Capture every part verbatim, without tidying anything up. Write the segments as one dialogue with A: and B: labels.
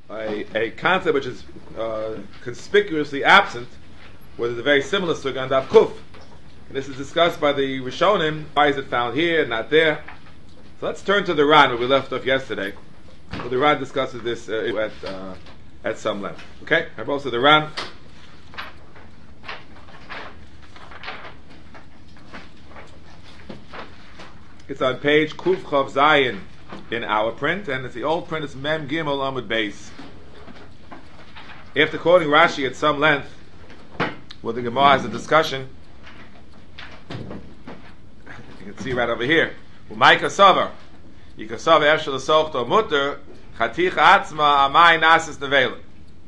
A: a, a concept which is uh, conspicuously absent, where there's a very similar sugya on Daf Kuf. And this is discussed by the Rishonim. Why is it found here, not there? So let's turn to the Ran, where we left off yesterday. Well, the Ran discusses this uh, at uh, at some length. Okay, I both said the Ran. It's on page Kuf Chav Zayin in our print, and it's the old print. It's Mem Gimel Amud Beis. After quoting Rashi at some length, well, the Gemara has a discussion. You can see right over here. U'may kasavar, yikasav efshel l'sochto mutter chaticha atzma amay nasis nevela.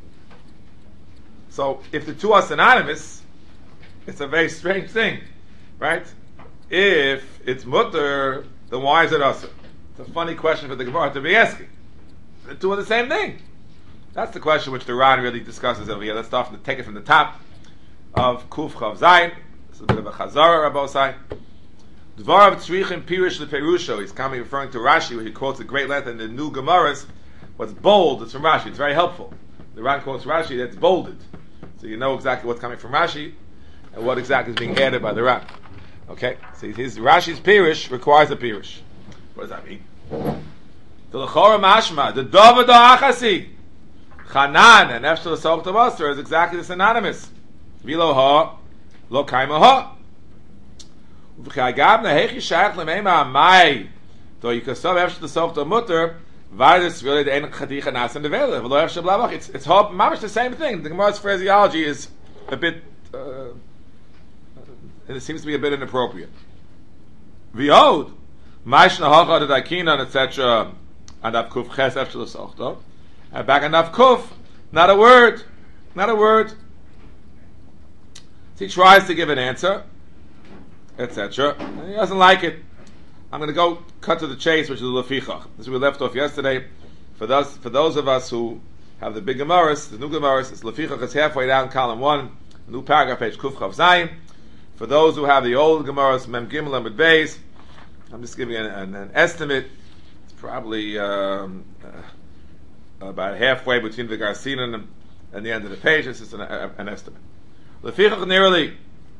A: So, if the two are synonymous, it's a very strange thing, right? If it's mutter, then why is it asa? It's a funny question for the Gemara to be asking. The two are the same thing. That's the question which the Ran really discusses over here. Let's start from the, take it from the top of Kuf Chav Zayin. This is a bit of a chazara, Rabbosai. Dvarav tzrichim pirish leperusho. He's coming referring to Rashi, where he quotes a great length in the new Gemaras. What's bold is from Rashi. It's very helpful. The Ran quotes Rashi that's bolded, so you know exactly what's coming from Rashi and what exactly is being added by the Ran. Okay, so his Rashi's pirish requires a pirish. What does that mean? The lechora mashma, the David achasi, Chanan and Efshel L'Soch Tavasar is exactly the synonymous. Vilo ha, lo kaima ha. V'chagavna hechi shayach l'meima amai, do yikasav Efshel L'Soch Tamutter, v'adis really the ein chadicha nas and devela, v'lo Efshel B'lavach. It's it's hop, mamish the same thing. The Gemara's phraseology is a bit, uh, it seems to be a bit inappropriate. V'yod, ma'ishna hacha the dakinan, et cetera, and av kuf ches Efshel L'Soch Tav. And back on Naf Kuf, not a word, not a word. So he tries to give an answer, et cetera. And he doesn't like it. I'm going to go cut to the chase, which is the Lefichach. This is where we left off yesterday. For those, for those of us who have the big Gemaras, the new Gemaras, it's Lefichach is halfway down column one, new paragraph page Kuf Chav Zayin. For those who have the old Gemaras, Mem Gimel Amud Beis, I'm just giving an, an, an estimate. It's probably um, uh, about halfway between the Garcina and, and the end of the page. This is an, a, an estimate. Lefichach nearly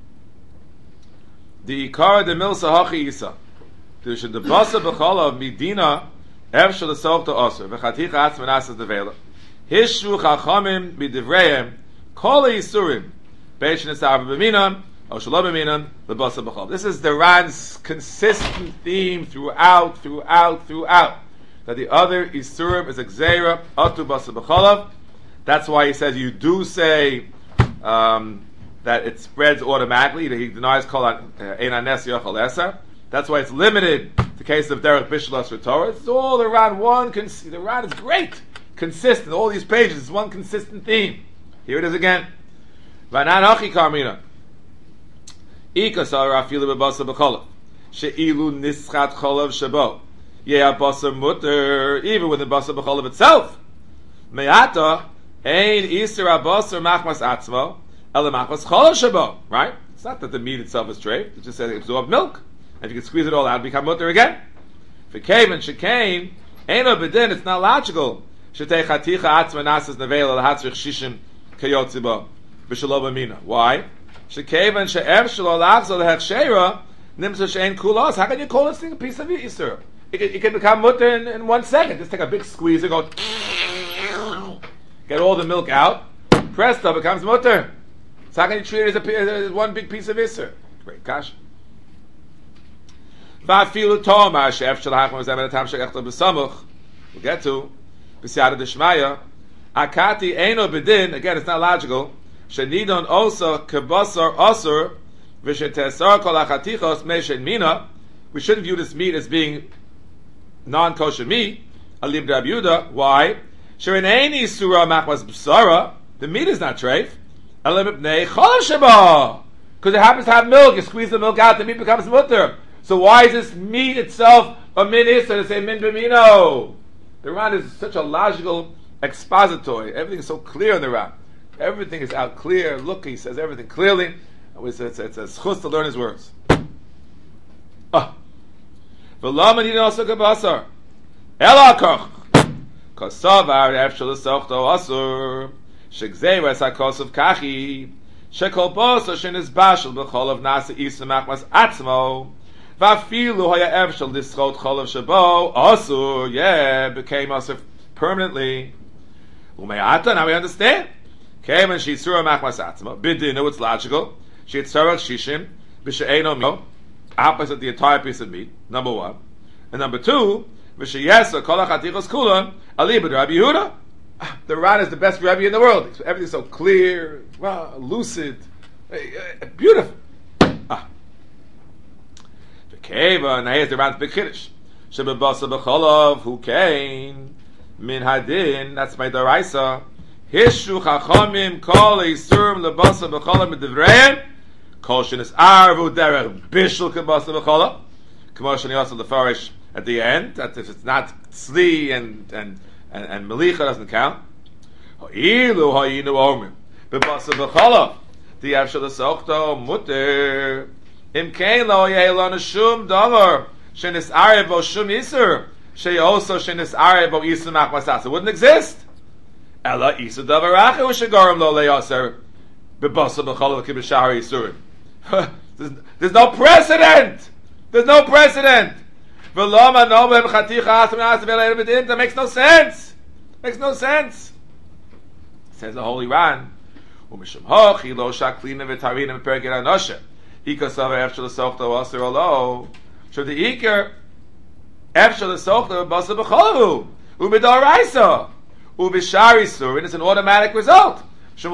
A: the Ikara de Milsa Hachi Isa. The Shadabasa B'chala Midina Efshel L'Soch Ta'asr V'chaticha Atzma Nasas Devela Hishru Chachamim B'Divreim Kol Yisurim Beishin Esav B'Minan O Shalom B'Minan L'Basa B'chala. This is the Ran's consistent theme throughout, throughout, throughout. That the other Isurim is a Gzeira, Atu Basa B'chalav. That's why he says you do say um, that it spreads automatically. He denies Kol Ein Hanes Yochel Eser. That's why it's limited to the case of Derech Bishlas for Torah. It's all around one, cons- the Ran is great, consistent, all these pages, it's one consistent theme. Here it is again. Vanan Hachi Karmina. Ika Sarah Afilu B'Basa B'chalav. She'ilu Nischat Chalav Shabo. Yeah, basar mutter, even with the basar b'chalav itself. Me'ata ein isra basar machmas atzmo, ele machmas chalav shabo. Right? It's not that the meat itself is treif. It just says it absorbs milk. And if you can squeeze it all out, it become mutter again. For kaven shekain, eino bedin. It's not logical. Shetei chaticha atzma nasas nevela lahatzrich shishim kayotzibo b'shalo b'mina. Why? Shekaven she'ev shelo lachzol lehechshera nimsa she'ein kulos. How can you call this thing a piece of isra? It can, it can become mutter in, in one second. Just take a big squeeze and go, get all the milk out. Presto, becomes mutter. So how can you treat it as, a, as one big piece of isser? Great, gosh. We'll get to B'siyata D'Shmaya. Akati Eino B'din. Again, it's not logical. Shenidon also kebasar asur v'shetesar kol achatichos meishen mina. We shouldn't view this meat as being non-kosher meat. Alim Rabbi Yehuda. Why? Shereneini surah machmas b'sara. The meat is not treif. Elim ibnei cholav sheba. Because it happens to have milk. You squeeze the milk out, the meat becomes mutter. So why is this meat itself a min issa to say min b'mino? The Ran is such a logical expository. Everything is so clear in the Ran. Everything is out clear. Look, he says everything clearly. It's a, it's a, it's a schus to learn his words. Ah. V'lama nidin also kabasar. Ela koch. Kosavar efshel sochto asur shegzeres hakosov kachi shekol boso shenis bashel b'chol of nasa isa machmas atzmo vafilu haya efshel dischot chol of shabo asur yeah became asur permanently. Umeata, now we understand. Came and she surah machmas atzmo bidinu, it's logical. She had sarach shishim b'she'eno mo opposite the entire piece of meat. Number one, and number two. The Ran is the best Rebbe in the world. Everything's so clear, wow, lucid, beautiful. Ah. The Keva, now here's the Ran's big Kiddush. Shebebasa b'cholov, who came, min hadin, that's my Daraisa. Hishu chachamim kol eisurim lebasa b'cholov medivreim, kol shenis arvu derech bishul kebasa b'cholov, k'mo sheni also the Farish at the end, that if it's not tzli and and and, and melicha doesn't count. Ho'ilu ha'inu omrim b'basa b'cholov the avshel sochto muter im kein lo ye'elon shum davar shenis arev bo shum iser she also shenis arev bo iser machmasas. It wouldn't exist. Ella iser davar acher u'shegarim lo le'yaser b'basa b'cholov kib'shahar isurim. There's no precedent. There's no precedent. That makes no sense. Makes no sense. Says the Holy Ran. So the Iker Efshel Sochta Basa B'Cholavu U'B'Doraisa U'B'Shari Surin is an automatic result. So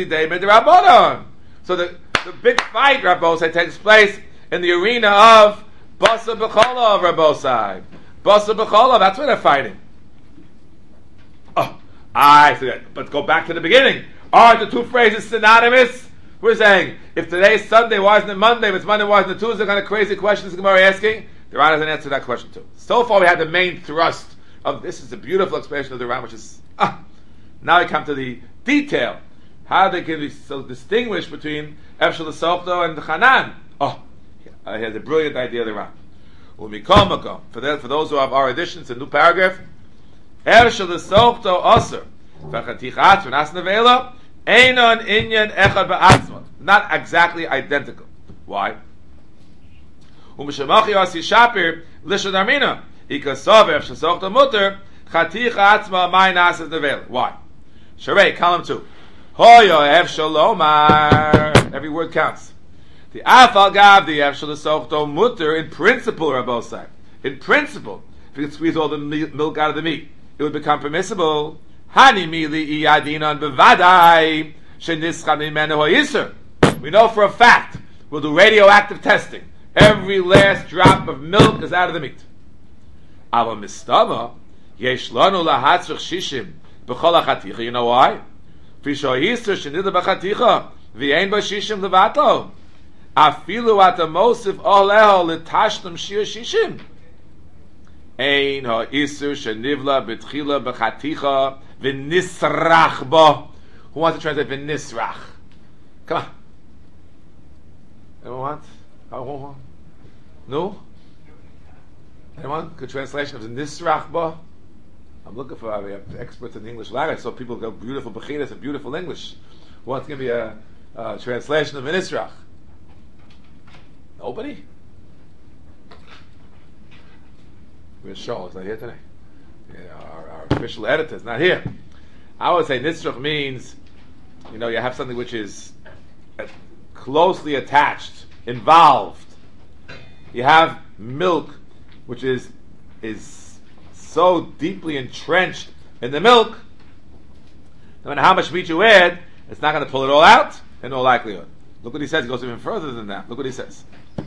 A: the the big fight, Rabbosai, takes place in the arena of Basa B'Cholov, Rabbosai. Basa B'Cholov, that's where they're fighting. Oh, I forget. But go back to the beginning. Are the two phrases synonymous? We're saying, if today's Sunday, why isn't it Monday? If it's Monday, why isn't it Tuesday? What kind of crazy questions is Gemara asking? The Ran doesn't answer that question too. So far we had the main thrust of this is a beautiful explanation of the Ran, which is, ah, now we come to the detail. How they can be so distinguish between Efshel Softo and the Hanan. Oh, I had a brilliant idea of the Ran. Umikomako. For that, for those who have our editions, a new paragraph. Efshel Softo Aser. V'chatichat v'nas nevela. Einon inyan echad ba'atzmot. Not exactly identical. Why? Umishamachi asi shapir lishon armina. Ikasov Efshel Softo muter. Chaticha atzma my nasas nevela. Why? Sharei, column two. Hoyo Efshel Omar. Every word counts. The Afal Gav, the Efshel Softo muter, in principle, Rabbosai. In principle, if you could squeeze all the milk out of the meat, it would become permissible. Hani mili iyadinon bevadai shenischa mimenu hoyiser. We know for a fact, we'll do radioactive testing. Every last drop of milk is out of the meat. Ava mistama, yesh lanu lahatzrich shishim b'chol hachaticha. You know why? Fisho yiser shenida b'chaticha v'yein b'shishim levato. Afilu atamosif oleho l'tashtem shir shishim. Ein ha-iser shenivla b'tchila b'chaticha v'nisrach bo. Who wants to translate v'nisrach? Come on. Anyone want? Anyone? No? Anyone? Good translation of the nisrach bo? I'm looking for uh, we have experts in the English language, so people go beautiful bechinas and beautiful English. Who wants to give me a, a translation of nisrach? Nobody? Where's Charles? Not here today. Yeah, our, our official editor is not here. I would say nisrach means, you know, you have something which is closely attached, involved. You have milk, which is is so deeply entrenched in the milk. No matter how much meat you add, it's not going to pull it all out in all likelihood. Look what he says. He goes even further than that. Look what he says.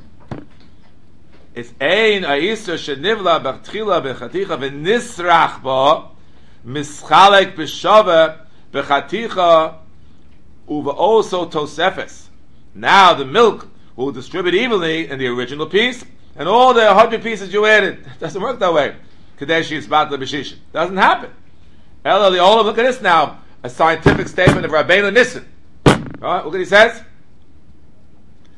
A: It's ein aiser shenivla b'tchila b'chaticha v'nisrach bo mischalek b'shava b'chaticha uva also tosefes. Now the milk will distribute evenly in the original piece, and all the hundred pieces you added. It doesn't work that way. Kadeshi is batla b'shishin. Doesn't happen. Ela li'olam. Look at this now. A scientific statement of Rabbeinu Nissen. All right, look what he says.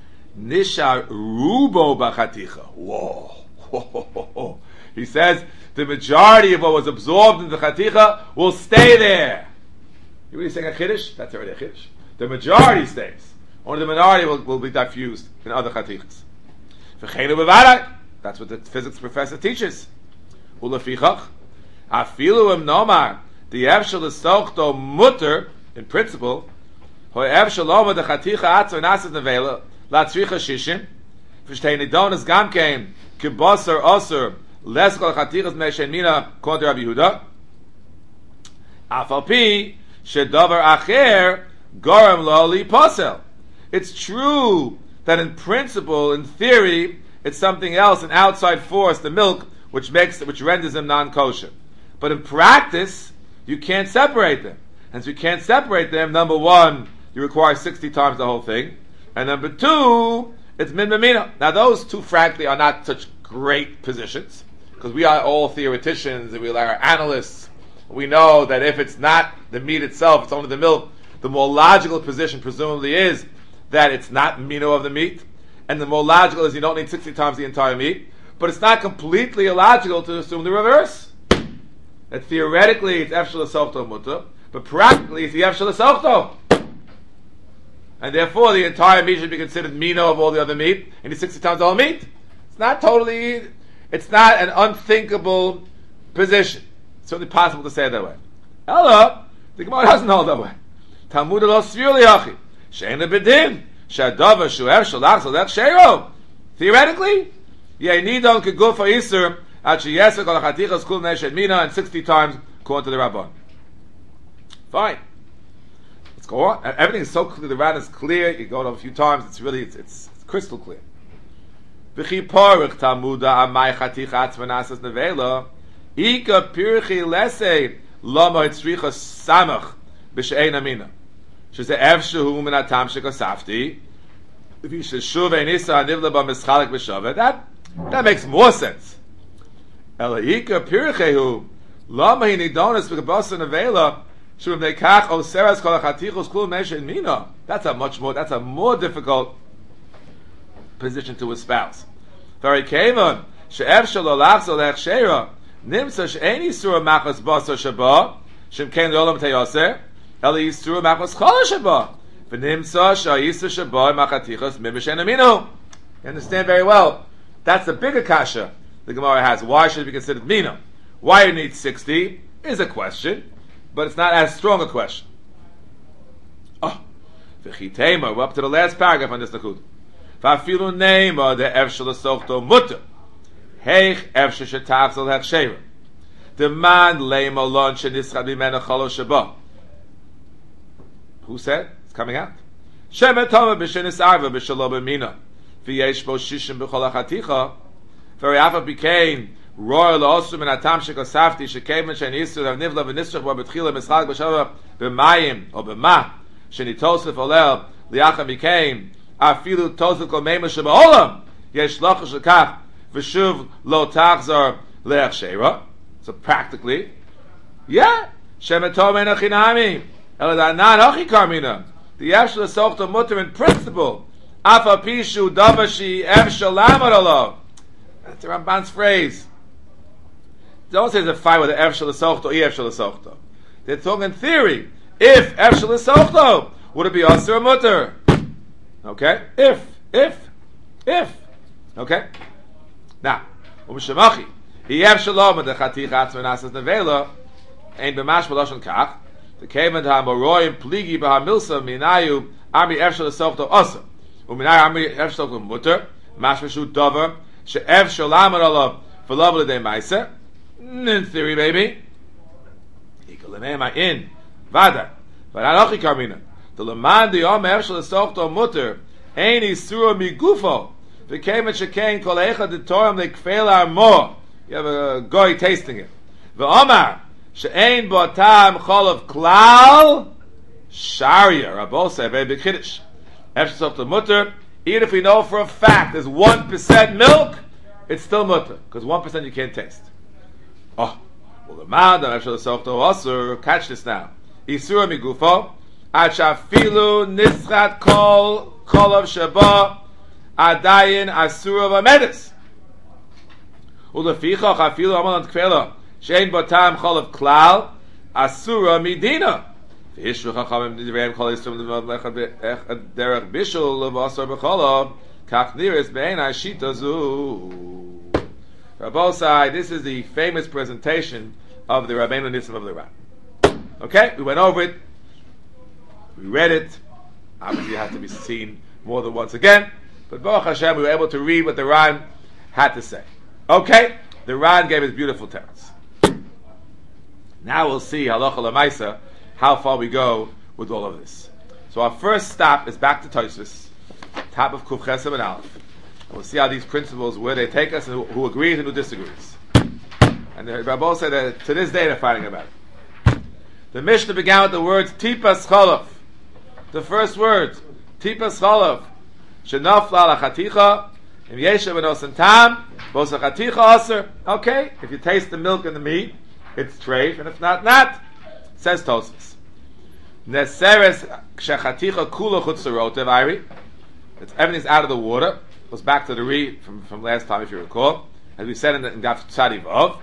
A: Nishar rubo b'chaticha. Whoa. Whoa. He says the majority of what was absorbed in the chaticha will stay there. You really saying a chiddush? That's already a chiddush. The majority stays. Only the minority will, will be diffused in other chatichas. That's what the physics professor teaches. Ulefichach, afilu im nomar, the evshel esochto mutter, in principle, hoi evshel loma de chaticha atzo nasas nevela, la tzricha shishim, verstehen idonis gamkein, kibosser osser, les kol chatichas meshen mina, kontra Rabbi Yehuda, afal pi, shedavar acher, gorem lo li posel. It's true that in principle, in theory, it's something else, an outside force, the milk, which makes which renders them non-kosher. But in practice, you can't separate them. And so you can't separate them, number one, you require sixty times the whole thing. And number two, it's min b'mina. Now those two, frankly, are not such great positions, because we are all theoreticians and we are analysts. We know that if it's not the meat itself, it's only the milk, the more logical position presumably is that it's not mino of the meat. And the more logical is you don't need sixty times the entire meat. But it's not completely illogical to assume the reverse. That theoretically it's efshel esofto mutter, but practically it's the efshel esofto. And therefore the entire meat should be considered mino of all the other meat, and it's sixty times all meat. It's not totally, it's not an unthinkable position. It's certainly possible to say it that way. Ella, the Gemara doesn't hold that way. Talmud lo svir liachi, she'ena bedin. Theoretically, Ye'nidon keguf ha'isur at sheyesek al chatichas kul neshet mina, and sixty times according to the Rabban. Fine. Let's go on. Everything is so clear. The Ran is clear. You go over a few times. It's really it's, it's, it's crystal clear. V'chi porich tamuda amay chaticha atzvanasas nevela ika pirchi lese lama itzricha samach b'she'en amina. That that makes more sense. That's a much more that's a more difficult position to espouse. You understand very well. That's the bigger kasha the Gemara has. Why should it be considered mina? Why you need sixty is a question, but it's not as strong a question. Oh, we're up to the last paragraph on this nakud. V'afilu neima de efshel esochto mutter heich efshel shetachzel hechsheva demand leima lon shenischad b'mena chalo sheba. Who said? It's coming out. Shemet Toma b'shenis arva b'shalo b'mina v'yesh bo shishim b'chol ha'chaticha v're'afa b'kein royal osum and atam shekosafti shekemen shenisur avnivla v'nisrach bo b'tchila mischal b'shava b'mayim or b'ma shenitosef olel liacha b'kein afilu tosef kol meima sheba'olam yesh locha shekach v'shuv lo tachzor le'ach sheira. So practically, yeah, Shemet Toma en achinami. The Efshel Esochto Mutter in principle. Afa Pishu Davashi Efshel Lamarolo. That's the Ramban's phrase. Don't say there's a fight with the Efshel Esochto or Efshel Esochto. They're talking in theory. If Efshel Esochto, would it be Asur Mutter? Okay? If, if, if. Okay? Now, Umshamachi. Efshel Loma de Chatich Atzmenasas Nevela ain't b'mash b'loshon kach. The Kamen HaMoroim Pligi B'Hamilsa Minayu Ami Efshel Esochto Osa Uminayu Ami Efshel Esochto Mutter Mashmashu Dover She'ev Sholamar Olav V'Lav L'Dei Maisa. In theory, maybe. Ikalemema in Vada V'Anochi Karmina the Leman the Om Efshel Esochto Mutter Ein Isura Migufo the Kamen Shekain Kol Eicha the Torah Lekfela Mo. You have a goy tasting it. V'Omar She'ein bo tam cholav klal sharia. Rabbi say very big kiddush. Efshel Esochto mutter. Even if we know for a fact there's one percent milk, it's still mutter because one percent you can't taste. Oh, well the man that Efshel Esochto also catch this now. Isura migufo achafilu nischat kol cholav sheba adayin asura v'medis. Ulefichach afilu amalan tkvela shein batam cholav klal asura midina. V'ishru chachamim nidreim kol yisrum echad derech bishul levasar b'cholav kach niris be'enai shita zu. Rabosai, this is the famous presentation of the Rabbeinu Nisim of the Ran. Okay, we went over it. We read it. Obviously, it has to be seen more than once again. But Baruch Hashem, we were able to read what the Ran had to say. Okay, the Ran gave his beautiful teretz. Now we'll see halacha l'maisa how far we go with all of this. So our first stop is back to Tosfos, top of Kuf Chesed and Aleph. And we'll see how these principles, where they take us, and who, who agrees and who disagrees. And the Rabbi said that to this day they're fighting about it. The Mishnah began with the words Tipas Cholav. The first words, Tipas Cholav. Shenafla la chaticha, im yesha v'nosen tam, bosa chaticha aser. Okay, if you taste the milk and the meat, it's treif, and if not, not. Says Tosfos. Neseres kshachaticha kula chutzerotev ayri. It's everything's out of the water. Goes back to the read from, from last time, if you recall. As we said in the in Daf Tzadi Vav.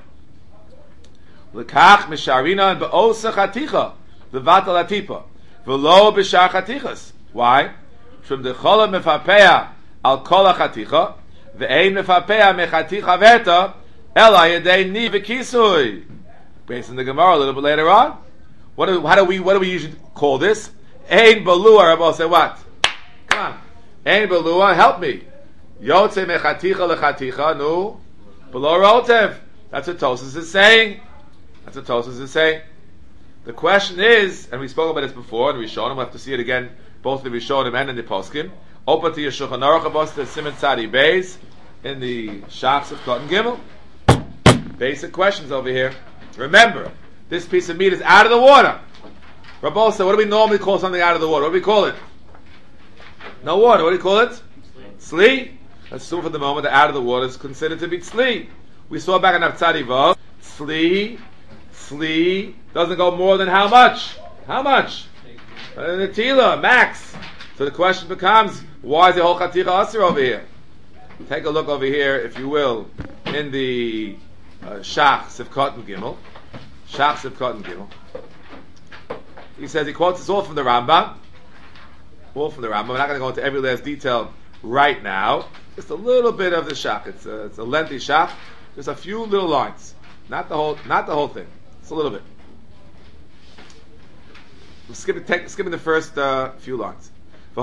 A: L'kach misharina and be'osa chaticha, v'vatal atipa, v'lo b'shar chatichas. Why? From the chola mefapea al kol chaticha, ve'ein mefapea mechaticha verta, ela yedei ni v'kisui. Based on the Gemara a little bit later on. What do, how do we, what do we usually call this? Ein balua, Rabbi say what? Come on. Ein balua, help me. Yotze mechaticha lechaticha, no. Below rotev. That's what Tosfos is saying. That's what Tosfos is saying. The question is, and we spoke about this before, and we showed him, we'll have to see it again, both the Rishonim and in the Poskim. Open to your Shulchan Aruch Avos, the Siman Tzadi Beis, in the Shachs of Cotton Gimel. Basic questions over here. Remember, this piece of meat is out of the water. Rabbi said, what do we normally call something out of the water? What do we call it? No water. What do we call it? Tzli. Let's assume for the moment that out of the water is considered to be tzli. We saw back in Tzadi Vav, tzli, tzli doesn't go more than how much? How much? Uh, Netila, max. So the question becomes, why is the whole chaticha aser over here? Take a look over here, if you will, in the uh, Shach Sivkot and Gimel. Shach Sivkot and Gimel. He says, he quotes this all from the Rambam. All from the Rambam. We're not going to go into every last detail right now. Just a little bit of the Shach. It's a, it's a lengthy Shach. Just a few little lines. Not the whole, not the whole thing. Just a little bit. We'll skip it, take, skipping the first uh, few lines. The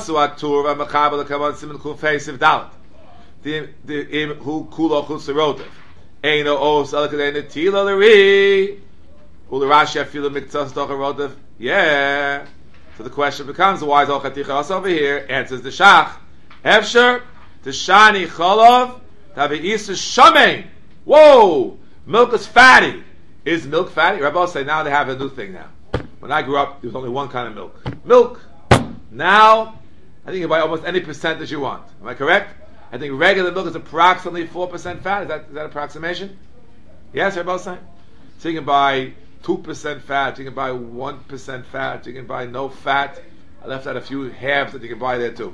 A: the who kulo chuserotev eino os alakadei netila l'ri ularashi afilu miktzas docharotev. Yeah. So the question becomes, why is all chaticha over here? Answers the Shach. Efsher the shani cholov tavi isu shamein. Whoa, milk is fatty. Is milk fatty? Rabbi say now they have a new thing now. When I grew up, there was only one kind of milk. Milk. Now, I think you can buy almost any percentage you want. Am I correct? I think regular milk is approximately four percent fat. Is that is that approximation? Yes, Rabbi say. So you can buy two percent fat. You can buy one percent fat. You can buy no fat. I left out a few halves that you can buy there too.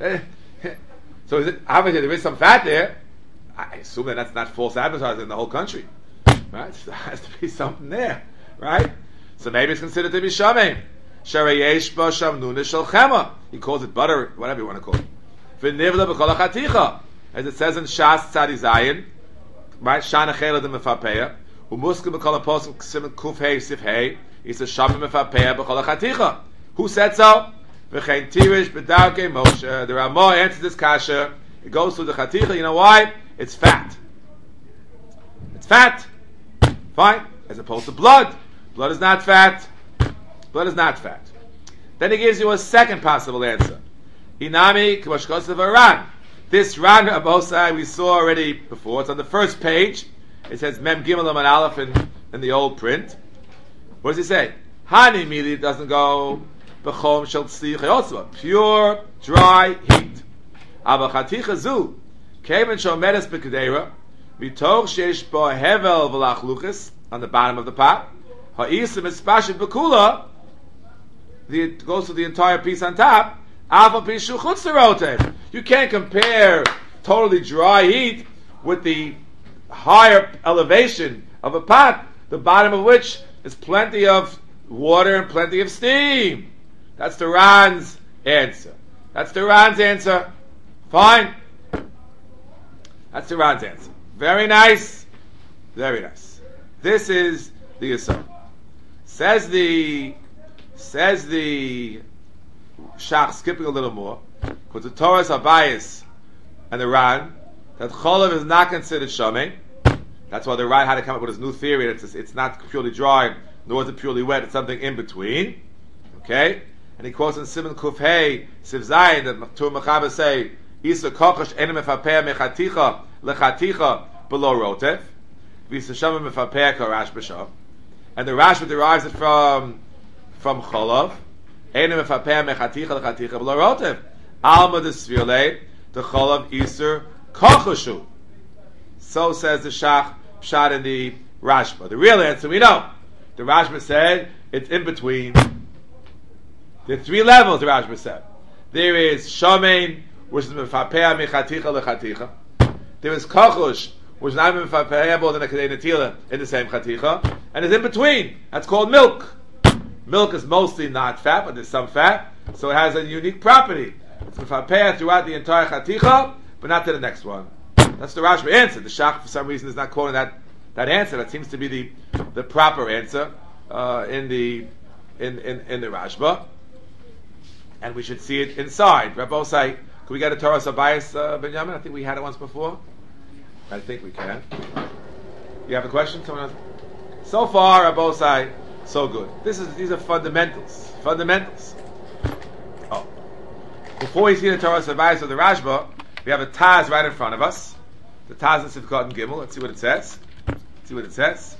A: So is it, obviously there is some fat there. I assume that that's not false advertising in the whole country, right? There has to be something there, right? So maybe it's considered to be shamein. Sharayesh ba shamnuna shel chema. He calls it butter, whatever you want to call it. V'nivla b'kol hachaticha, as it says in Shas Tzadi Zayin, right? Shana chela de mefapeya, umuskim b'kol haposuk simen kuf hey sif hey. He says shamim mefapeya b'kol hachaticha. Who said so? V'chein tirish b'darkei Moshe. The Ramah answers this kasha. It goes through the chaticha. You know why? It's fat. It's fat. Fine. As opposed to blood. Blood is not fat. Blood is not fat. Then he gives you a second possible answer. Inami k'mashkosav Ran. This Ran Rabosai we saw already before. It's on the first page. It says Mem Gimel Amud Aleph in, in the old print. What does he say? Hani immediately doesn't go b'chom shel tzli chayotza. Pure, dry heat. Aber chaticha zu kemen shomedes b'kedera mitoch sheish bo hevel v'lach luchis on the bottom of the pot. Ha'isa mispashit b'kula. It goes to the entire piece on top. Alpha pishu chutzerotev. You can't compare totally dry heat with the higher elevation of a pot, the bottom of which is plenty of water and plenty of steam. That's the Ran's answer. That's the Ran's answer. Fine. That's the Ran's answer. Very nice. Very nice. This is the Yisod. Says the says the Shach, skipping a little more, because the Torah's Habayis and the Ran, that Cholav is not considered Shomei. That's why the Ran had to come up with his new theory that it's, it's not purely dry, nor is it purely wet, it's something in between. Okay? And he quotes in Simon Kufhei, Siv Zayin, that Tur Mechaber say, Isa Kokosh Enem Mefapeh Mechaticha Lechaticha Below Rotev, Visa Shomei Mefapeh Karash B'Shav. And the Rashba derives it from from Cholav. Enem Mefapeh Mechaticha Lechaticha Below Rotev. Alma de Svirle, the Cholav Iser Kokoshu. So says the Shach Pshat in the Rashba. The real answer we know. The Rashba said it's in between. There are three levels, the Rashba said. There is Shomein, which is Mefapeh Mechaticha Lechaticha. There is Kokosh, which is not Mefapeh than a Kedei Netila in the same Chaticha. And it's in between. That's called milk. Milk is mostly not fat, but there's some fat. So it has a unique property. It's Mefapeh throughout the entire Chaticha, but not to the next one. That's the Rashba answer. The Shach, for some reason, is not quoting that, that answer. That seems to be the, the proper answer uh, in the in, in, in the Rashba. And we should see it inside. Rabbi say, can we get a Torah Sabayis, uh, Benjamin? I think we had it once before. I think we can. You have a question? Someone else? So far, Rabbi say, so good. This is these are fundamentals. Fundamentals. Oh. Before we see the Torah Sabayis of the Rashba, we have a Taz right in front of us. The Taz in Sivkot and Gimel. Let's see what it says. Let's see what it says.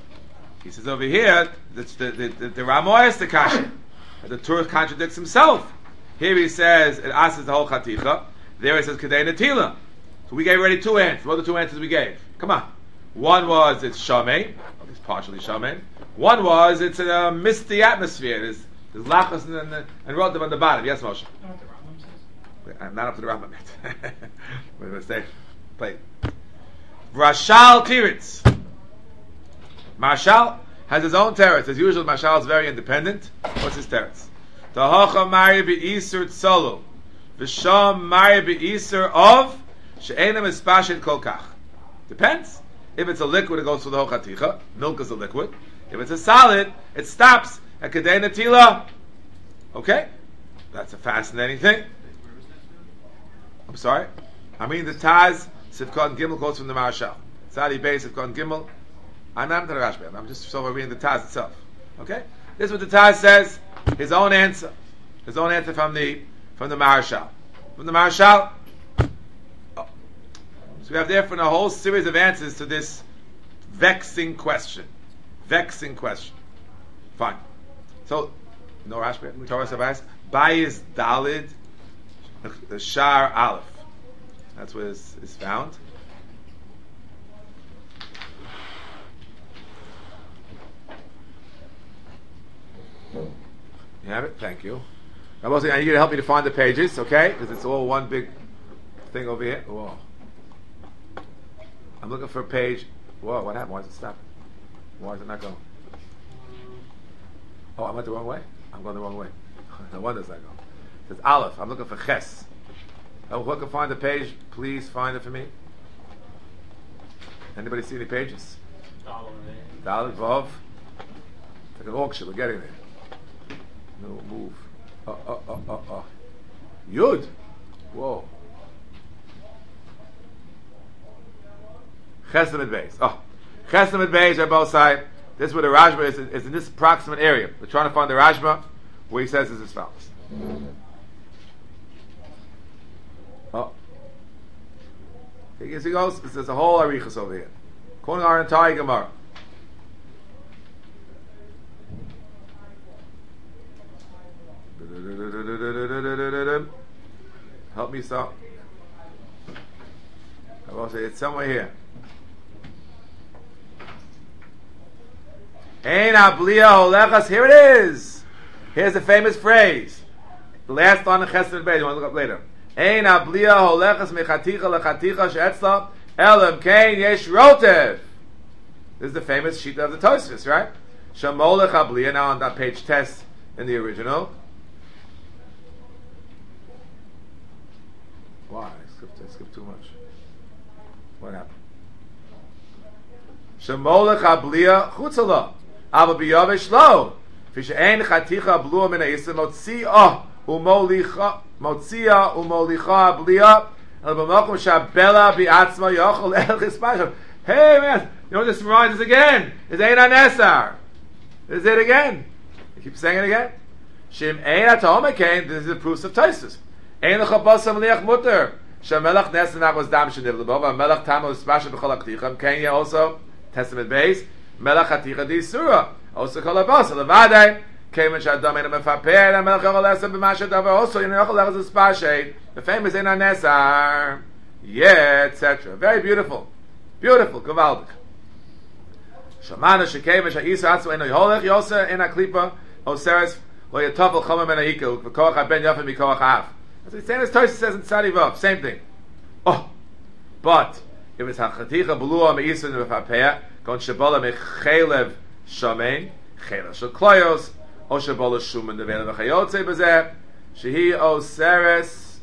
A: He says over here, the the the, the, the Ramoy is the Kasha. The Torah contradicts himself. Here he says it asks the whole Chaticha. There he says Kedei Netila. So we gave already two answers. What are the two answers we gave? Come on. One was it's Shamei, at least partially Shamei. One was it's a misty atmosphere. There's there's lachas and and, and rotav on the bottom. Yes, Moshe. I'm not up to the Rambam yet. Wait a mistake. Play. Rashal Tiritz. Marshal has his own teretz. As usual, Marshal is very independent. What's his teretz? Tahacha Mari Be'isur Tzolu. V'sham Mari Be'isur of She'enam Espashet Kol Kach. Depends. If it's a liquid, it goes through the whole chaticha. Milk is a liquid. If it's a solid, it stops at Kedei Netila. Okay? That's a fascinating thing. I'm sorry? I mean the Taz, Sivkot and Gimel quotes from the Marshal. Sadi Bey, Sivkot and Gimel. I'm not in the Rashba. I'm just so reading the Taz itself. Okay? This is what the Taz says. His own answer. His own answer from the from the Marshal. From the Marshal. Oh. So we have therefore a whole series of answers to this vexing question. Vexing question. Fine. So, no Rashba. Torah Savas. Bayis Dalid. The Shar Aleph. That's where it's, it's found. You have it? Thank you. I was saying, I need you to help me to find the pages, okay? Because it's all one big thing over here. Whoa. I'm looking for a page. Whoa, what happened? Why is it stopping? Why is it not going? Oh, I went the wrong way? I'm going the wrong way. No wonder it's not going. It says Aleph. I'm looking for Ches. Oh, who can find the page? Please find it for me. Anybody see any pages? Dalet Vav. It's like an auction. We're getting there. No move. Uh, uh, uh, uh, uh. Yud. Whoa. Chesed and Beis. Oh. Chesed and Beis are both sides. This is where the Rashba is, is in this approximate area. We're trying to find the Rashba where he says this as follows. Oh. As he goes, there's a whole arichas over here. Quoting our entire Gemara. Help me stop. I will say it's somewhere here. Ein abliya holechas. Here it is. Here's the famous phrase. The last on the Chesed Beis. You want to look up later. Ein abliya holechas mechaticha lechaticha she'etzla Elam Kain Yesh Rotev. This is the famous sheet of the Tosfos, right? Shamolech Habliya, now on that page test in the original. Why? I skipped, I skipped too much. What happened? Shemolech habliya chutzala, aber biyavish lo. Fish ein chaticha blua min ha'isa motzia umolicha motzia umolicha habliya el b'makom shabela bi'atzma yochol el chispasham. Hey man, you know what this reminds us again? It's ein anesar. This is it again. You keep saying it again. Shem ein atahomekain. This is the proofs of Tosfos. Ein lechabasam liach mutter. Shamelach nesanach was dam sheniv lebova. Melach tamo spasham b'chol hakticham. Kenya also. Testament base, Melach Haticha di Surah, also called Abbas, Levadai, came and Shadam and Mefaper, and Melach Yochel B'Mashat Davar, also in Yochel Esem Spashay, the famous in Anesar, yeah, et cetera. Very beautiful, beautiful, Gavaldik. Shamana Shekei V'Sha'isa Atzu Eno Yholech Yosa in Aklipa, Oseres Lo Yatofel Chomem En Ahika, V'Koach HaBen Yofim Mikoach Av. That's what the same as Tosfos says in Tzadi Vav, same thing. Oh, but if it's hachaticha blua me'isun v'fapeya, gon shebola mechelev shamein, chelev shel kloyos, o shebola shuman nevela v'chayotze b'zeh, shehi oseres,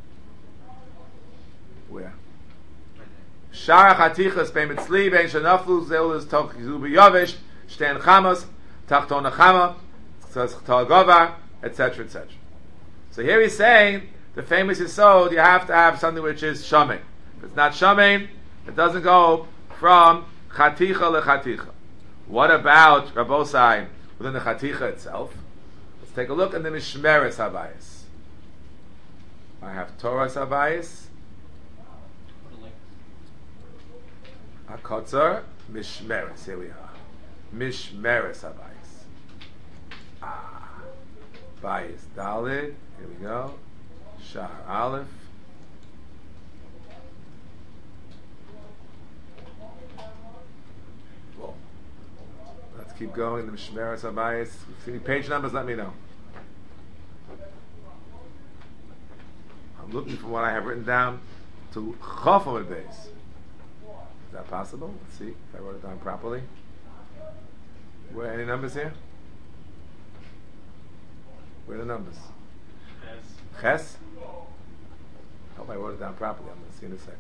A: where? Shara chatichas bein mitzli, bein shenaflu zeulus toch yizu b'yovish, shten chamos, tachton achama, says ta'agova, et cetera, et cetera. So here he's saying, the famous Yisod, you have to have something which is shamein. If it's not shamein, it doesn't go from chaticha le chaticha. What about Rabbosai within the chaticha itself? Let's take a look at the Mishmeres Habayis. I have Torah Habayis, Hakotzar, Mishmeres. Here we are. Mishmeres Habayis. Ah, Bayis Dalid. Here we go. Shar Aleph. Keep going. The Mishmeres Habayis. If you need page numbers, let me know. I'm looking for what I have written down to Chaf Amud Beis. Is that possible? Let's see if I wrote it down properly. Where any numbers here? Where are the numbers? Ches. Ches? I hope I wrote it down properly. I'm going to see in a second.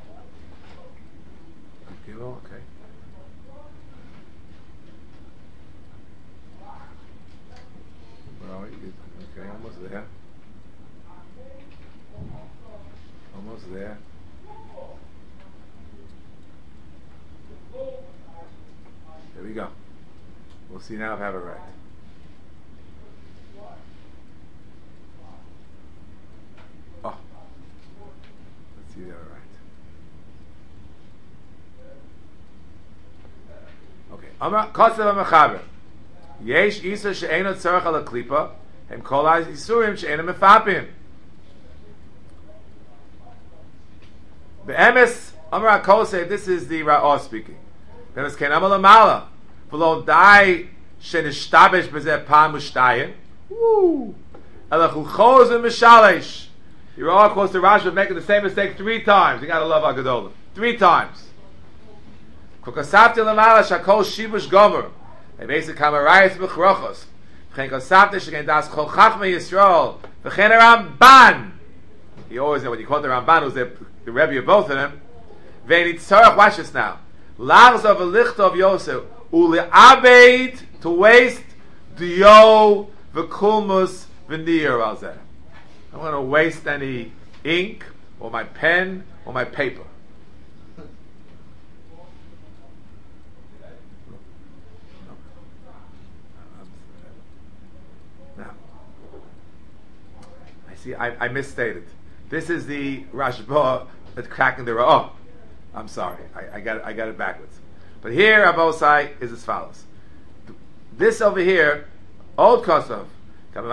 A: Gimel, okay. Where are we? Okay, almost there. Almost there. There we go. We'll see now if I have it right. Oh. Let's see if I have it right. Okay. Amar Kotzev HaMechaber. Yesh isa she'ena tzarech ala klipa, hem kol ha'isurim she'ena mefapim. Be'emes, Amar HaKol say, this is the Ra'ah speaking. Be'emes ken amal amala, v'lo dai she'nishtabesh b'zeh pam u'shtayim, woo, elach u'choz u'mishalesh. The Ra'ah quotes the Rashi making the same mistake three times. You gotta love Agadolim. Three times. Kukasavti l'mala shakol shibush gomer. They basically come arayis b'chrochos. V'chen kosavti shegen das chol chachma Yisrael. V'chen Ramban. He always, when you quote the Ramban, who's the, the Rebbe of both of them. V'en itzorach, watch this now. Lars of a licht of Yosef. Uli abed, to waste, dio, v'kulmus, v'nir alzeh. I don't want to waste any ink, or my pen, or my paper. See, I, I misstated. This is the Rashba that's cracking the Ra'ah. I'm sorry, I, I got it, I got it backwards. But here, Abosai is as follows. This over here, old Kosov, the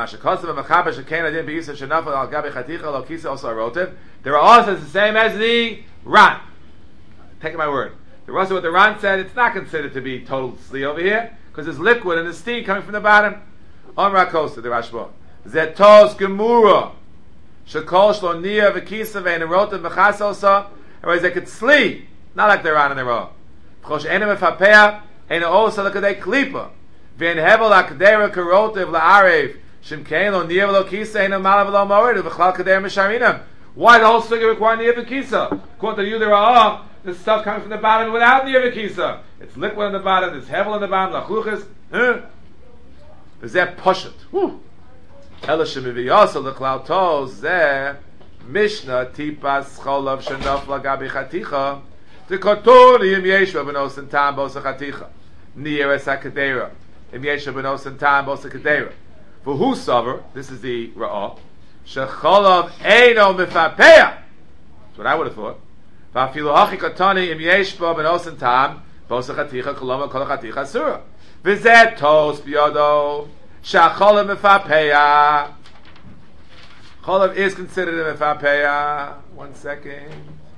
A: Ra'ah is the same as the Ran. Take my word. The rest of what the Ran said, it's not considered to be total sli over here because there's liquid and there's steam coming from the bottom. On Rakosa, the Rashba. Zetos Gemura. Shekol Shlonia V'Kisa Ve'Nerotim V'Chasosa. Otherwise, they could sleep. not like the Ran and the Ra. V'chosh ena mefapea, ena osa l'kadei klipa. V'en hevel l'kadera karotiv la'arev, shem kein lo nir v'lo kisa, ena malav v'lo morid, v'chlal kadera misharinam. Why the whole figure require nir v'kisa? According to you, there are there's stuff coming from the bottom without nir v'kisa. It's liquid on the bottom, there's hevel on the bottom, l'chluchis. Huh? Is that pushet? Whew. Ela shemiviyasa l'klal toz zeh Mishnah tipas cholav shenof lagabi chaticha the kotori im yeshua benos and tam bosa chaticha nieres hakadera im yeshua benos and tam bosa kadera for who sover this is the ra'ah shecholav eino mifapea that's what I would have thought va'afilu hachi katani im yeshua benos and tam bosa chaticha koloma kol chaticha surah v'zeh tos biyado shacholav mifapea. Cholav is considered a mefapeya. One second.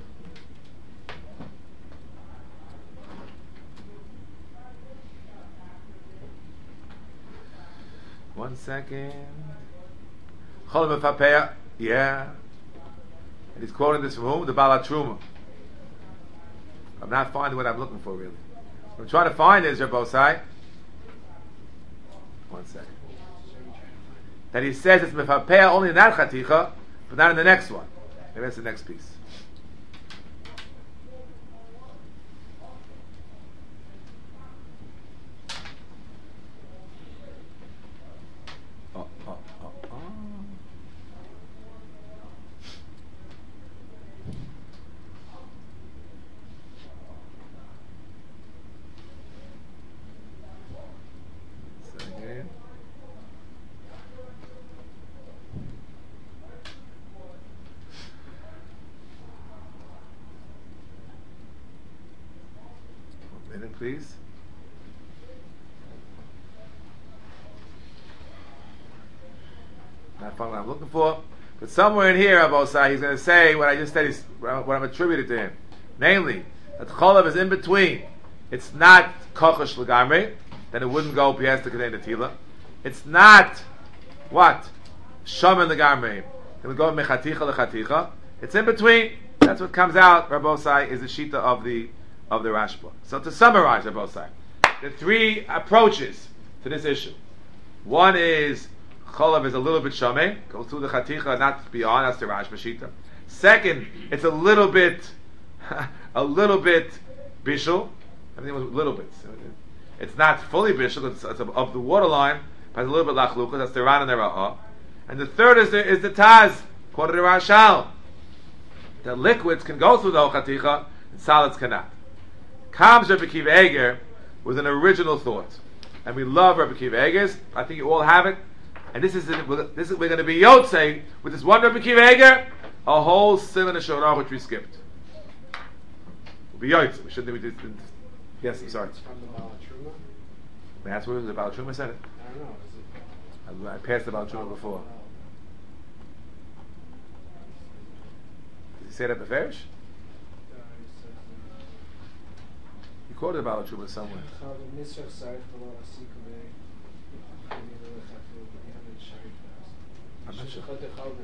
A: One second. Cholav mefapeya. Yeah. And he's quoting this from whom? The Baal HaTruma. I'm not finding what I'm looking for really. What I'm trying to find is Rabbosai. One second. That he says it's mefapeya only in that chaticha, but not in the next one. Maybe that's the next piece. Oh, oh, oh, oh. Second. Minute, please. Not finding what I'm looking for, but somewhere in here, Abosai, he's going to say what I just said. Is what I'm attributed to him, namely that the cholav is in between. It's not kochosh legamri, then it wouldn't go piyas to kedei netila. It's not what shaman legamri, it would go mechaticha lechaticha. It's in between. That's what comes out. Rabosai is the shita of the of the Rashba. So to summarize, Rabosai, the three approaches to this issue. One is cholav is a little bit shameh, goes through the chaticha, not beyond. That's the Rashba shita. Second, it's a little bit, a little bit bishul. Everything was a little bit. It's not fully bishul. It's, it's above the waterline, but it's a little bit lachluka. That's the Ran and the Ra'ah. And the third is the is the Taz, quoted the Rashal. The liquids can go through the whole chaticha, and solids cannot. Comes Rabbi Akiva Eiger with an original thought, and we love Rabbi Akiva Eiger's. I think you all have it, and this is this is we're going to be yotzei with this one Rabbi Akiva Eiger, a whole Siman Shorah which we skipped. We'll be yotzei. We shouldn't. We did. Yes, I'm sorry.
B: It's from the Baal HaTruma?
A: That's where the Baal HaTruma said it.
B: I don't know. Is it?
A: I, I passed the Baal HaTruma before. Did he say that beferish? Quoted about Chuba somewhere. I'm not sure.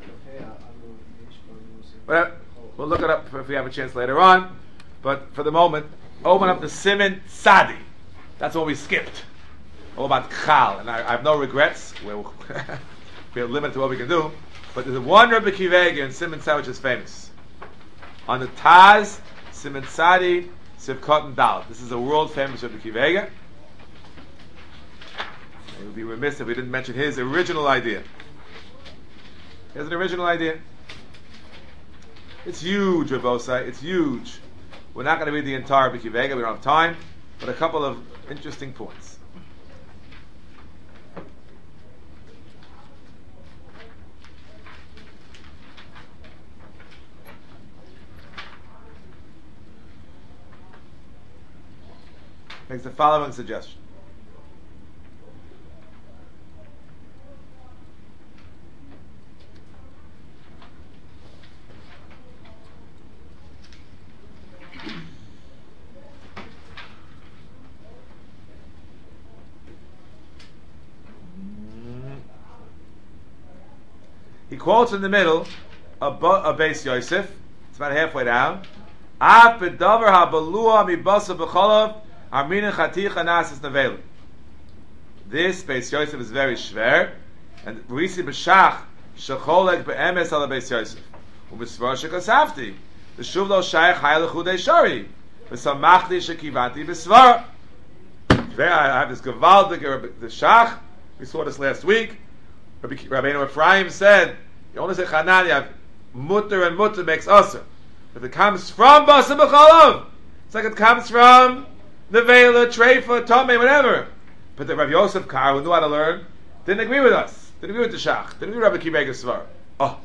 A: Well, we'll look it up if we have a chance later on. But for the moment, open up the Siman Sadi. That's what we skipped. All about Chal. And I, I have no regrets. We're, we're limited to what we can do. But there's one Rabbi Akiva Eiger in Siman Sadi which is famous. On the Taz, Siman Sadi, Sivkot and Dal. This is a world famous Rabbi Akiva Eiger. It would be remiss if we didn't mention his original idea. He has an original idea. It's huge, Rabbosai. It's huge. We're not going to read the entire Rabbi Akiva Eiger. We don't have time. But a couple of interesting points. Makes the following suggestion. He quotes in the middle a, a base Yosef. It's about halfway down. Af bedavar habalua mibasa b'cholav arminin chaticha nasis nevela. This Beis Yosef is very schwer, and Risi b'shach shecholek be'emes ala Beis Yosef. U'b'svar shekasafti the shuv lo shayach hayel chudei shari v'samachti shekivanti b'svar. I have this gavaldik the shach. We saw this last week. Rabbi Rabbeinu Ephraim said, you only say Chanani, you have mutter and mutter makes usher. If it comes from Basa B'cholav, it's like it comes from Nevela, Treifa, Tomei, whatever. But the Rabbi Yosef Kar, who knew how to learn, didn't agree with us. Didn't agree with the shach. Didn't agree with Rabbi Kiva Svar. Oh.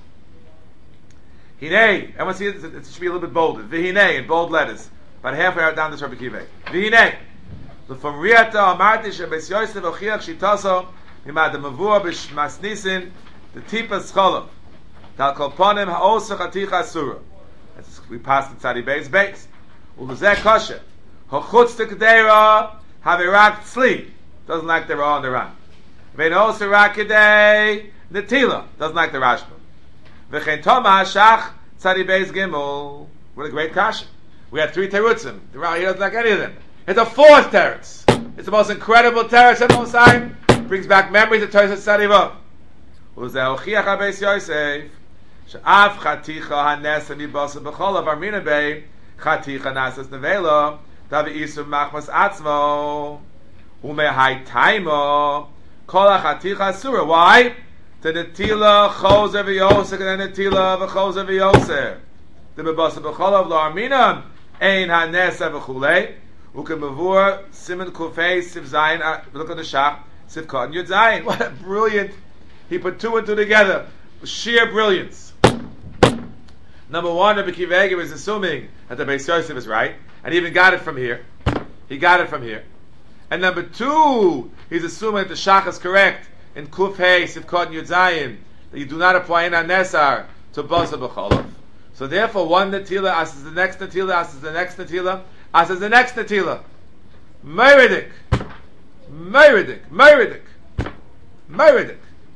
A: Hinei, I want to see it, it should be a little bit bolder. Vihinei, in bold letters. About halfway out down this Rabbi Kiva. Vihinei. From Riyata Amarti Shebeis Yosef Ochiach Shitaso Mimad Mavur B'Masnisin the Tipa Scholov Tal Kolponim Ha'osa Chaticha Asura. We passed the Tzadi Beis Beis. Uluzeh Kosher Hochutz Tekdeira Havirak Tzli doesn't like the Ra and the Ran. Vein Osa Rakidei Netila doesn't like the Rashba. V'chein Toma Hashach Tzadi Beis Gimel. What a great kasha. We had three terutzim. The Ra he doesn't like any of them. It's a fourth teretz. It's the most incredible teretz at most time. Brings back memories of Tosfos Tzadivav. Uzeh Ochiach HaBeis Yosef She'af Chaticha HaNesa Mibasa B'cholav Armina Bei Chaticha Nasas Nevela Davi Isu Machmas Atzmo Umehai Taimo Kol HaChaticha Asura. Why? The Netila Choser V'Yosef and the Netila V'Choser V'Yosef. The Mibasa B'cholav Lo Armina Ein HaNesa V'Chulei Uke Mavur Simon Kufei Siv Zayin. Look at the shach. Siv Cotton Yud Zayin. What a brilliant! He put two and two together. Sheer brilliance. Number one, Rabbi Kiva Eger is assuming that the Beis Yosef is right, and he even got it from here. He got it from here. And number two, he's assuming that the shach is correct in Kufei Siv Cotton Yud Zayin, that you do not apply in Nesar to Basa B'cholav. So therefore, one Netila asks the next Netila asks the next Netila. As is the next Netila. Meridik. Meridik. Meridik. Meridik.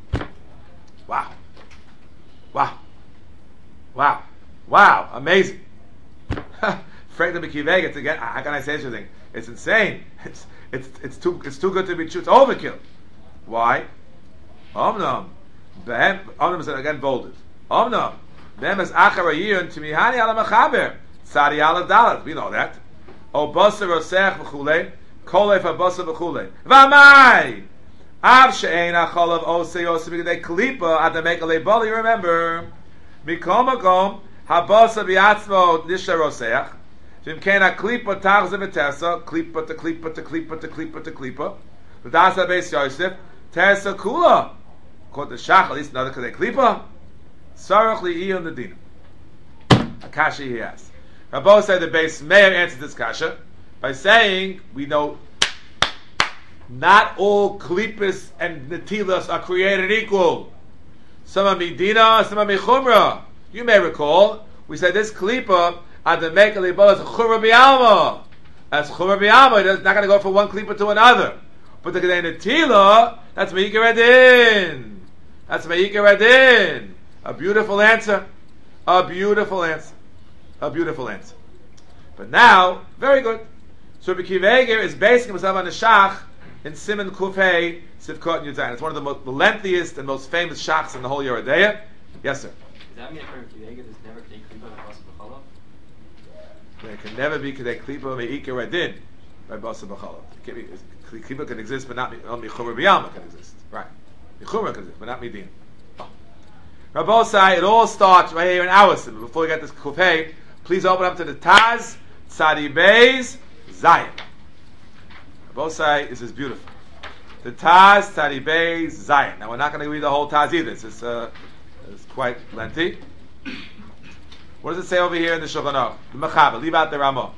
A: Wow. Wow. Wow. Wow. Amazing. Frank the Mikiveg, it's again, how can I say something? It's insane. It's it's it's too it's too good to be true. It's overkill. Why? Omnam. Behem Omnam is again bolded. Omnam. Behem is acharayiyun to mihani ala machaber. Tzadi ala dalat. We know that. O basa rosech v'chulei, kolef ha-basa v'chulei. V'amai! Av she'ein ha-cholav osei osei b'gedei klipa ad ha-mek alei boli, remember, mikom makom ha-basa b'yatzmo nisha roseach, v'im ken ha-klipa tachze v'tesa, klipa to klipa to klipa to klipa to klipa, v'das ha-beis Yosef, tesa kula. Quote the shach, at least another kedei klipa, sarach li'iyun l'dina. Akashi he asks. Rabbi said the Beis Meir answered this kasha by saying, we know not all klippas and netilas are created equal. Some are midina, some are michumra. You may recall, we said this klippa at the Mekel Ibal is chumra b'alma. As chumra b'alma, it's not going to go from one klippa to another. But the kedei netila, that's meikar adin. That's meikar adin. A beautiful answer. A beautiful answer. A beautiful answer. But now, very good. So Rabbi Kiva Eger is basing himself on the shach in Simon Kufei Sivkot and Yudzayin. It's one of the, most, the lengthiest and most famous shachs in the whole Yoreh Deah. Yes, sir.
C: Does that mean that for Rabbi Kiva Eger there's never Kedei Klipa and Basa B'cholav?
A: There can never be Kedei Klipa Me'ikar Adin by Basa B'cholav. Klipa can exist, but not only Chumra B'yalma can exist. Right. Chumra can exist, but not Midin. Oh. Rabbi Sai, it all starts right here in our Simon. Before we get this Kufei, please open up to the Taz, Tzadi Beis, Zayin. Rabosai, this is beautiful. The Taz, Tzadi Beis, Zayin. Now we're not going to read the whole Taz either. This is uh, it's quite lengthy. What does it say over here in the Shulchan Aruch? The Mechaber, leave out the Ramah.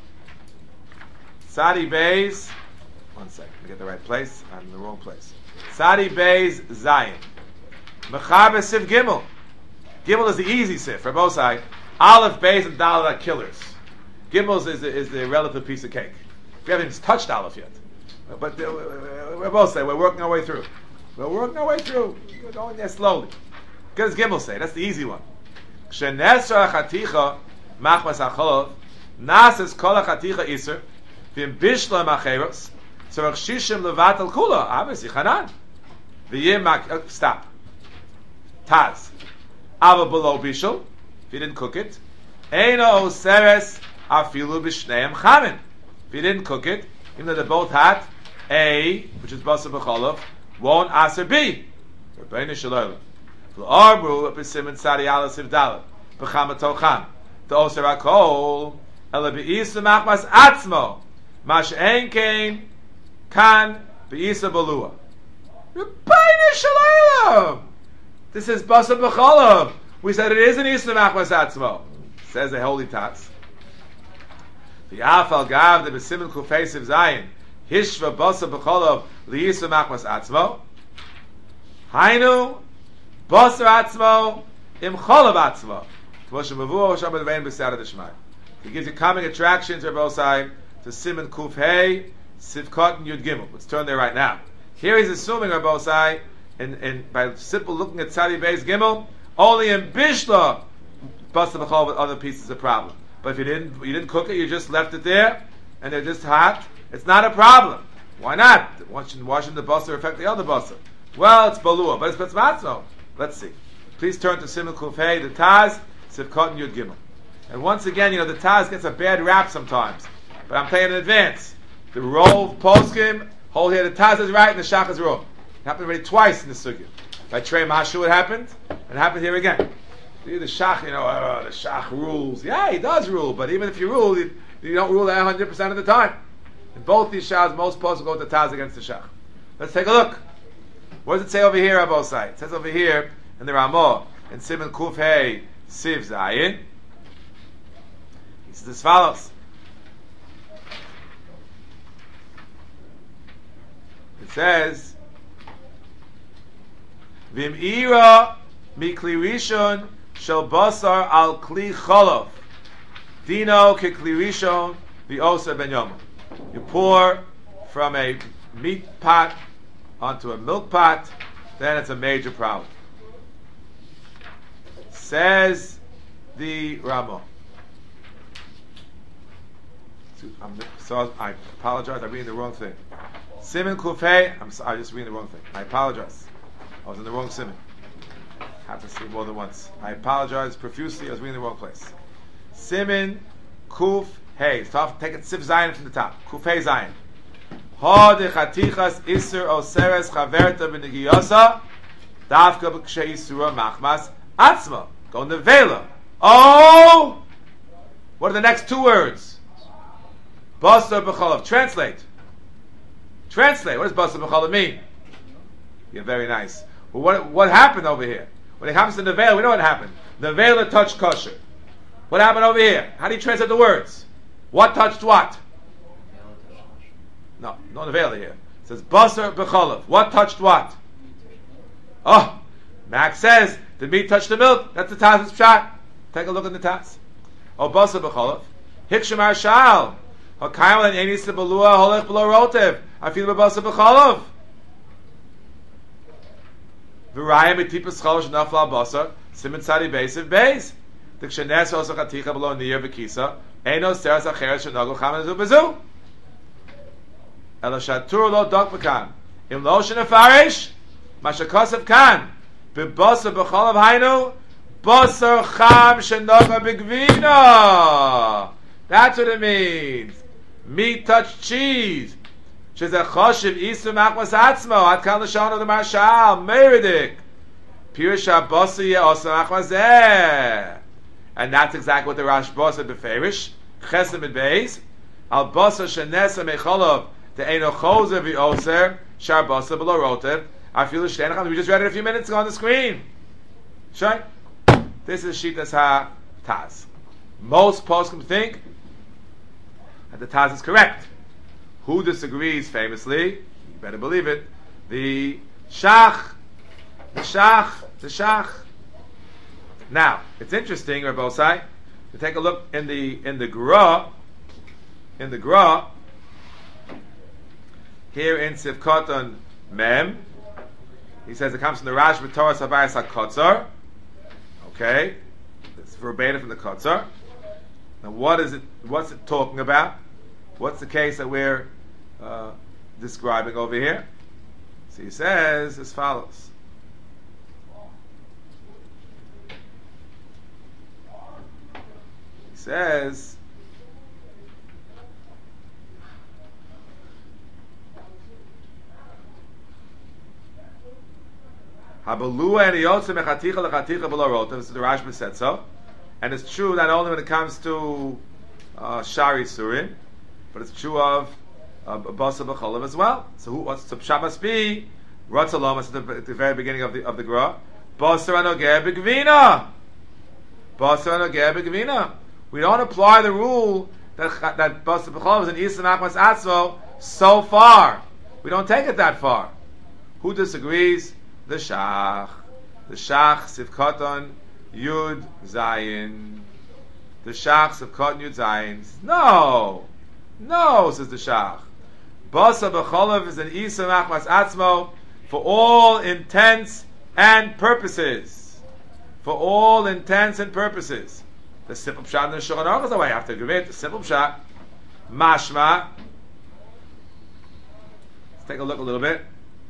A: Tzadi Beis, one second, let me get the right place. I'm in the wrong place. Tzadi Beis, Zayin. Mechaber Sif Gimel. Gimel is the easy Sif, Rabosai. Aleph, Beis, and Dalet are killers. Gimel is the, is the relative piece of cake. We haven't even touched Aleph yet. But uh, we're both saying, we're working our way through. We're working our way through. We're going there slowly. What does Gimel say? That's the easy one. Shenesra chaticha machmas hacholov Nasas kol hachaticha iser, v'im bishla macheros, tzorach shishim levatel kula. Obviously, chanan. V'yim mak. Uh, stop. Taz. Ava below bishul. If you didn't cook it, eino oseres afilu b'shneim chamin. If you didn't cook it, even though they're both hot, A, which is basar b'cholov, won't aser B. Rabbeinu Shalom. L'arbru b'simen tzadi ala sivdalet b'chama tochan. The oser hakol ele be'isa machmas atzmo mash ein kein kan be'isa balua. Rabbeinu Shalom. This is basar b'cholov. We said it is an isa machmas atzmo. Says the holy Tats. The afal gav the b'simen kufesiv zayin hishva basar b'cholov li'isa machmas atzmo. Hainu basar atzmo im cholav atzmo. Moshe Mavua Moshe Mavua b'siyad d'shmai. He gives you calming attractions, Rabbi Osai, to Siman Kuf Hey Sivkot and Yud Gimel. Let's turn there right now. Here he's assuming, Rabbi Osai, in, in, by simple looking at Tzadi Beis Gimel, only in Bishla basar b'chol with other pieces of problem. But if you didn't you didn't cook it, you just left it there, and they're just hot, it's not a problem. Why not? Washing, washing the basar affect the other basar. Well, it's balua, but it's betzmatzo. Let's see. Please turn to Siman Kuf Hey, the Taz, Sivkot and Yud Gimel. And once again, you know, the Taz gets a bad rap sometimes. But I'm telling you in advance. The Rov Poskim, hold here, the Taz is right and the Shach is wrong. It happened already twice in the Sugya. By Trey Mashu it happened, and it happened here again. The Shach, you know, uh, the Shach rules. Yeah, he does rule, but even if you rule, you, you don't rule that one hundred percent of the time. In both these Shahs, most Poskim go with the Taz against the Shach. Let's take a look. What does it say over here on both sides? It says over here in the Ramah, in Siman Kuf Hey, Siv Zayin. He says as follows. It says, Vim ira mi kli rishon shel basar al kli cholov. Dino ke kli rishon v'osa ben yom. You pour from a meat pot onto a milk pot, then it's a major problem. Says the Rama. I'm, so I apologize. I'm reading the wrong thing. Siman Kuf Hey. I'm sorry, I'm just reading the wrong thing. I apologize. I was in the wrong Siman. Happened to see more than once. I apologize profusely. I was reading the wrong place. Siman Kuf Hey. Start taking Siv Zayin from the top. Kuf Hey Zayin. Ha de chatichas iser oseres chaverta b'negiyasa davka b'kshe isura machmas atzma. Go in the vela. Oh! What are the next two words? Basar b'cholav. Translate. Translate. What does basar b'cholav mean? You're very nice. Well, what what happened over here? When it comes to the vela, we know what happened. The vela touched kosher. What happened over here? How do you translate the words? What touched what? No, no nevela here. It says basar b'cholav. What touched what? Oh, Max says the meat touched the milk. That's the Taz's pshat. Take a look at the Taz. Oh, basar b'cholav. Hikshemar shal. Hakayim and enis belua holech below rotev. I feel basar b'cholav. V'rayim etipas chol shenafla basar. Siman tzadi beisiv beis. The kshenes also chaticha below niyah v'kisa. Eino seras acheres shenago chamen zu bezu. Ela shatur lo dok b'kan. Im lo shenafarish. Mashakasav kan. B'basar b'cholav haynu. Basar cham shenago b'gvina. That's what it means. Meat touched cheese. She's a choshev isu machmas atzmo. At kan l'shon of the Marshal. Meridik. Pirush basar ye osa machmas zeh. And that's exactly what the Rashba said beferish. Chesed mit beis. Al basar shenesa mecholav. The eino choser v'oser. Shar basar below rotev. I feel the shenacham. We just read it a few minutes ago on the screen. Shay. This is Shitas Ha Taz. Most poskim think that the Taz is correct. Who disagrees famously? You better believe it. The Shach. The Shach. The Shach. Now, it's interesting, Rabbi Osai, to take a look in the in the Gra, in the Gra, here in Sivkot Mem. He says it comes from the Rash B'Torah Sabayas HaKotzar. Okay, it's verbatim from the Kotzar. Now, what is it? What's it talking about? What's the case that we're uh, describing over here? So he says as follows. He says, Habalua and Yotze mechaticha lechaticha below rota. This is the Rashba said so, and it's true not only when it comes to uh, Shari Surim, but it's true of uh, Basa b'cholav as well. So who, what's the pshat must be? Ratzalom at the, at the very beginning of the of the Gra. Basa anogeh b'gvina. Basa anogeh b'gvina. We don't apply the rule that that Basa b'cholav is an Isa Machmas Atzvo so far. We don't take it that far. Who disagrees? The Shach. The Shach Sivkoton Yud Zayin. The Shach Sivkoton Yud Zayin. No! No, says the Shach. Basa b'cholav is an Isa Machmas Atzmo for all intents and purposes. For all intents and purposes. The simple pshat in the Shulchan Aruch is the way I have to give it. The simple pshat. Mashma. Let's take a look a little bit.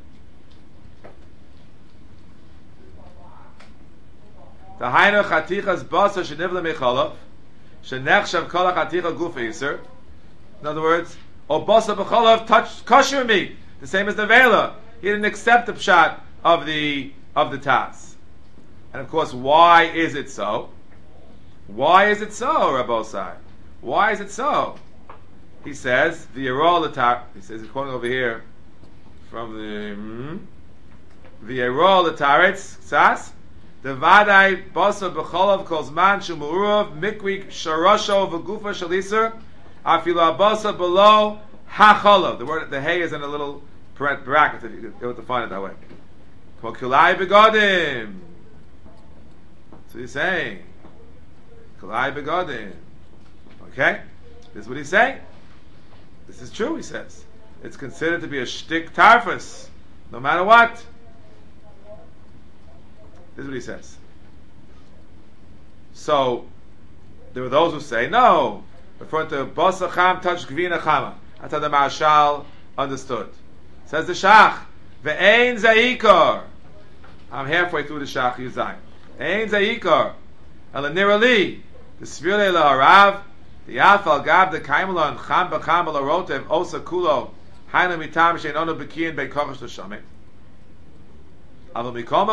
A: The Hainu Chatichas Basa Shenivle Mecholav Shenechshav Kol Chaticha Guf Iser. In other words, O Basa B'cholav touched kosher meat, the same as the Vela. He didn't accept the pshat of the of the Tas. And of course, why is it so? Why is it so, Rabbosai? Why is it so? He says the Yerol Latar. He says he's quoting over here from the hmm, the Yerol Lataretz Sas. The Vadai Basa B'cholav calls man Shumuurav Mikri Sharosho V'Gufa Shaliser Afilu Basa below Hacholav. The word the hay is in a little bracket if you have to find it that way. Kilai Begodim. So he's saying Kilai Begodim. Okay, this is what he's saying. This is true. He says it's considered to be a shtick tarfus, no matter what. This is what he says. So there are those who say no, referring to Basa Cham touch Gvina Chama. That's how the Marshal understood. Says the Shach, Ve'ein Zayikar. I'm halfway through the Shach Yuzayin. Ve'ein Zayikar. Elanirali. The Svirle La'arav. The Yafal Gab the Kaimelon Cham B'cham B'larotev Osa Kulo. Hainu Mitam Shein Ono B'kiyin Be'kochosh L'Shamit. Fine.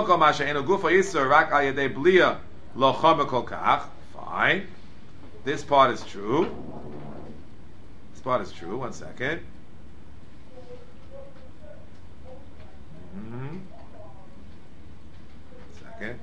A: This part is true. This part is true. One second. Mm-hmm. Second.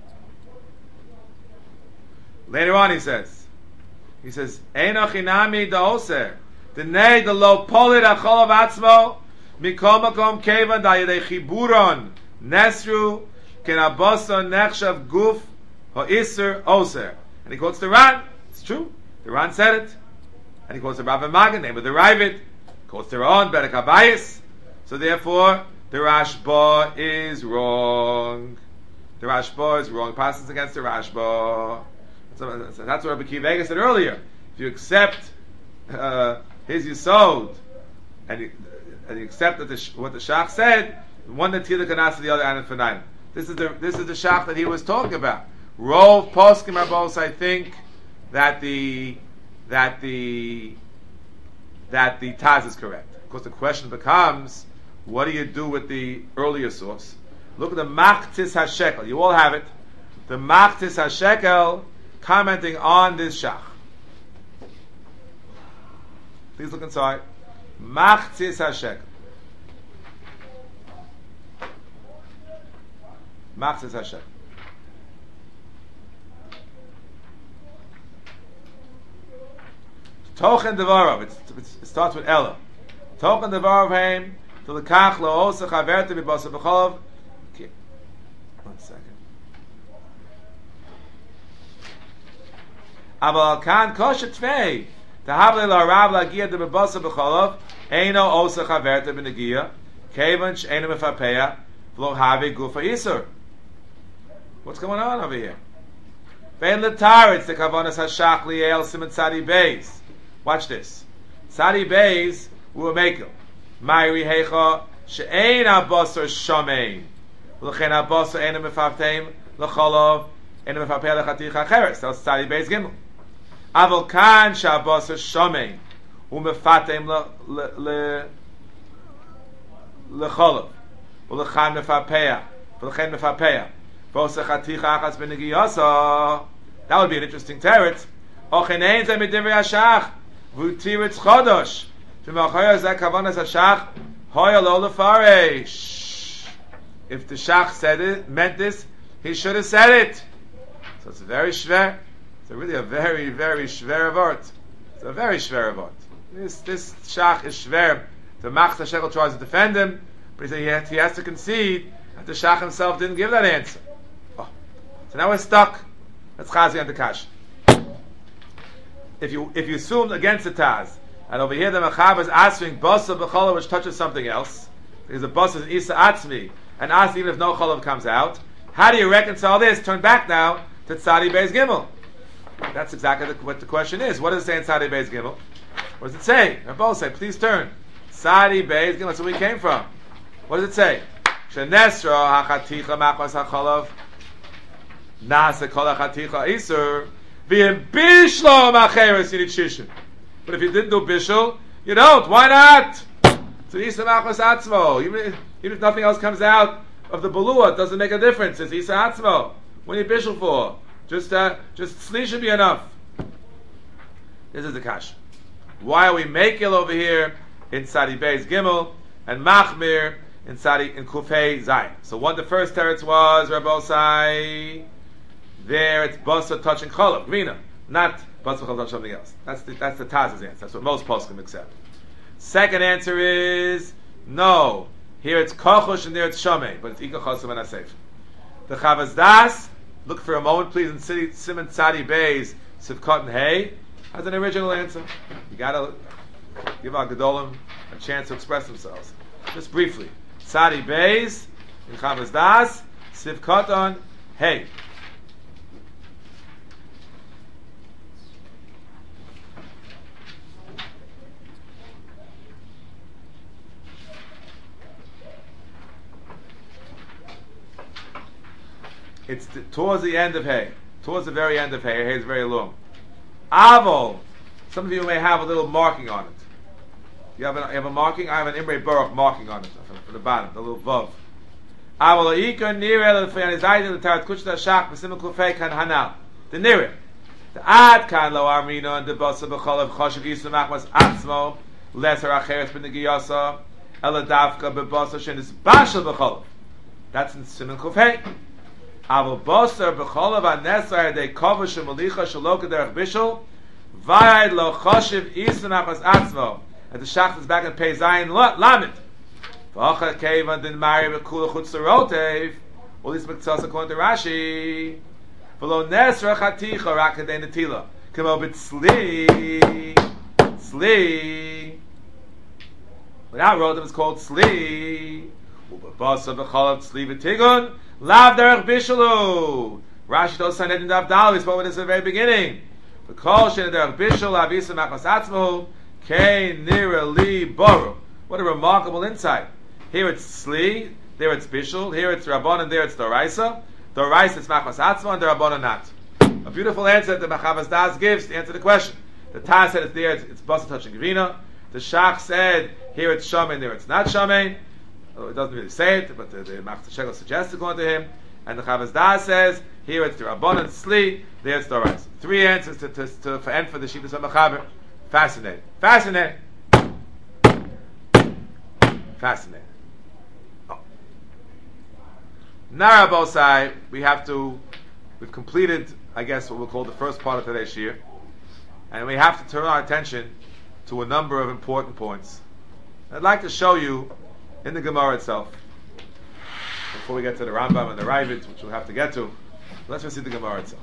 A: Later on, he says. He says, "Einochinami daoser the nei the lo polit acholav atzmo mikol makom kevan da'yedei chiburon." Nesru ken abasa nechshav guf ha'isr oser. And he quotes the Ran. It's true. The Ran said it. And he quotes the Rav Magen, name of the Ravid. Quotes the Ran, Berek HaBayis. So therefore, the Rashba is wrong. The Rashba is wrong. Passes against the Rashba. So that's what Rabbi Akiva Eiger said earlier. If you accept uh, his Yisod, and you, and you accept that the, what the Shach said, one that Tila Kanas the other Anan Fanayim. This is the this is the Shach that he was talking about. Rov Poskim Arbos, I think that the that the that the Taz is correct. Of course, the question becomes, what do you do with the earlier source? Look at the Machtis HaShekel. You all have it. The Machtis HaShekel commenting on this Shach. Please look inside. Machtis HaShekel. Machzis Hashem. Tochen Devarov. It starts with Ella. Tochen Devarov Haim to the Kach La'osa Chaverte B'Basa B'Cholov. One second. Abal Kan Kosher Tvei Tahavle La'Rav La'Gia De B'Basa B'Cholov Eino Osa Chaverte B'Negia Kevan She'eino Mefapeya V'Lo Have Gufa Yisur. What's going on over here? Vein l'taritz the kavanas hashach liel siman tzadi beis. Watch this. Tzadi beis will make him. Mayri hecha she'ein abasar shamein. L'chein abasar ein mefavteim l'cholav ein mefavpei l'chaticha cheres. That's tzadi beis gimel. Aval kan she'abasar shamein u'mefateim l'cholav u'lechan mefavpeya v'lechen mefavpeya v'osach chaticha achas b'negiyasa. That would be an interesting teretz. Ochenein zeh midivri hashach v'utiritz chodosh. If the Shach said it, meant this, he should have said it. So it's very shver. It's a really a very, very shver of art. It's a very shver of art. This this Shach is shver. The Machzah Shekel tries to defend him, but he said he has, he has to concede that the Shach himself didn't give that answer. Oh. So now we're stuck. That's Chazi and the Kash. If you if you assume against the Taz, and over here the Mechaber is answering Basa B'Cholav, which touches something else, because the Basa is Isa Atzmi, and asks even if no Cholav comes out. How do you reconcile this? Turn back now to Tzadi Beis Gimel. That's exactly the, what the question is. What does it say in Tzadi Beis Gimel? What does it say? Rabbi say, please turn. Tzadi Beis Gimel, that's where we came from. What does it say? Shenesra hachaticha machmas hacholav nasa kol hachaticha isur v'im bishlo macheres yinit shishin. But if you didn't do bishul, you don't. Why not? So isa machmas atzmo. Even, even if nothing else comes out of the balua, it doesn't make a difference. It's isa atzmo. What are you bishul for? Just uh, just sli should be enough. This is the kash. Why are we makil over here in Tzadi Beis Gimel and machmir in Tzadi in Kufei Zayin? So what the first teretz was, Rabbi Osai, there it's basa touching cholav, gvina, not basa cholav touching something else. That's the, that's the Taz's answer. That's what most poskim accept. Second answer is no. Here it's kochush and there it's shamei, but it's ikach chosim and asef. The Chavaz Das, look for a moment, please, in Simon Tzadi Beis Sivkot and Hay, has an original answer. You gotta give our Gedolim a chance to express themselves. Just briefly. Tzadi Beis, in Chavaz Das, Sivkot on Hay. It's the, towards the end of Hay. Towards the very end of Hay. Hay is very long. Avol. Some of you may have a little marking on it. You have, a, you have a marking? I have an Imre Baruch marking on it. For the bottom, the little vav. Avol ha'ikar nireh l'feyan izayde l'tarat kushta shach b'simul kufei kan hanal. The nireh. The ad kan lo armino and the basa b'cholav choshev yisu machmas atzmo lesser acheres b'negiyasa ela davka b'basa shenis bashal b'cholav. That's in Simon Kufei. Aval Bosar b'cholav anesar de kovash malicha shaloka derech bishul vayed lo choshev isun achas atzmo. And the shach is back in Pei Zayin Lamed. V'achar kevan din mari b'kula chutzarotev. All these miktzos according to Rashi. V'lo nesra chaticha rakadei netila. Kamo b'tzli tzli. Without rotem, it's called tzli. U'b'basa b'cholav tzli v'tigun. Lav derech bishulu. Rashi told Saned in Daf Dal. We spoke about this at the very beginning. The kol shen derech bishul avisa machmas atzmo kein nira li boru. What a remarkable insight. Here it's sli, there it's bishul, here it's rabbanon, there it's doraisa. Doraisa it's machmas atzmo, and the rabbanon not. A beautiful answer that the Chavaz Das gives to answer the question. The Taz said it's there, it's, it's basa touching gvina. The Shach said here it's shamein, there it's not shamein. Oh, it doesn't really say it, but the, the Machzor Shekel suggests according to him. And the Chavaz Das says, here it's the Rabbanon Sli, there it's the Dorais. Three answers to, to, to, for end for the Shittas HaMachaber. Fascinating. Fascinating. Fascinating. Oh. Now, Rabosai, we have to, we've completed, I guess, what we'll call the first part of today's Shir. And we have to turn our attention to a number of important points. I'd like to show you in the Gemara itself, before we get to the Rambam and the Ravid, which we'll have to get to, let's just see the Gemara itself.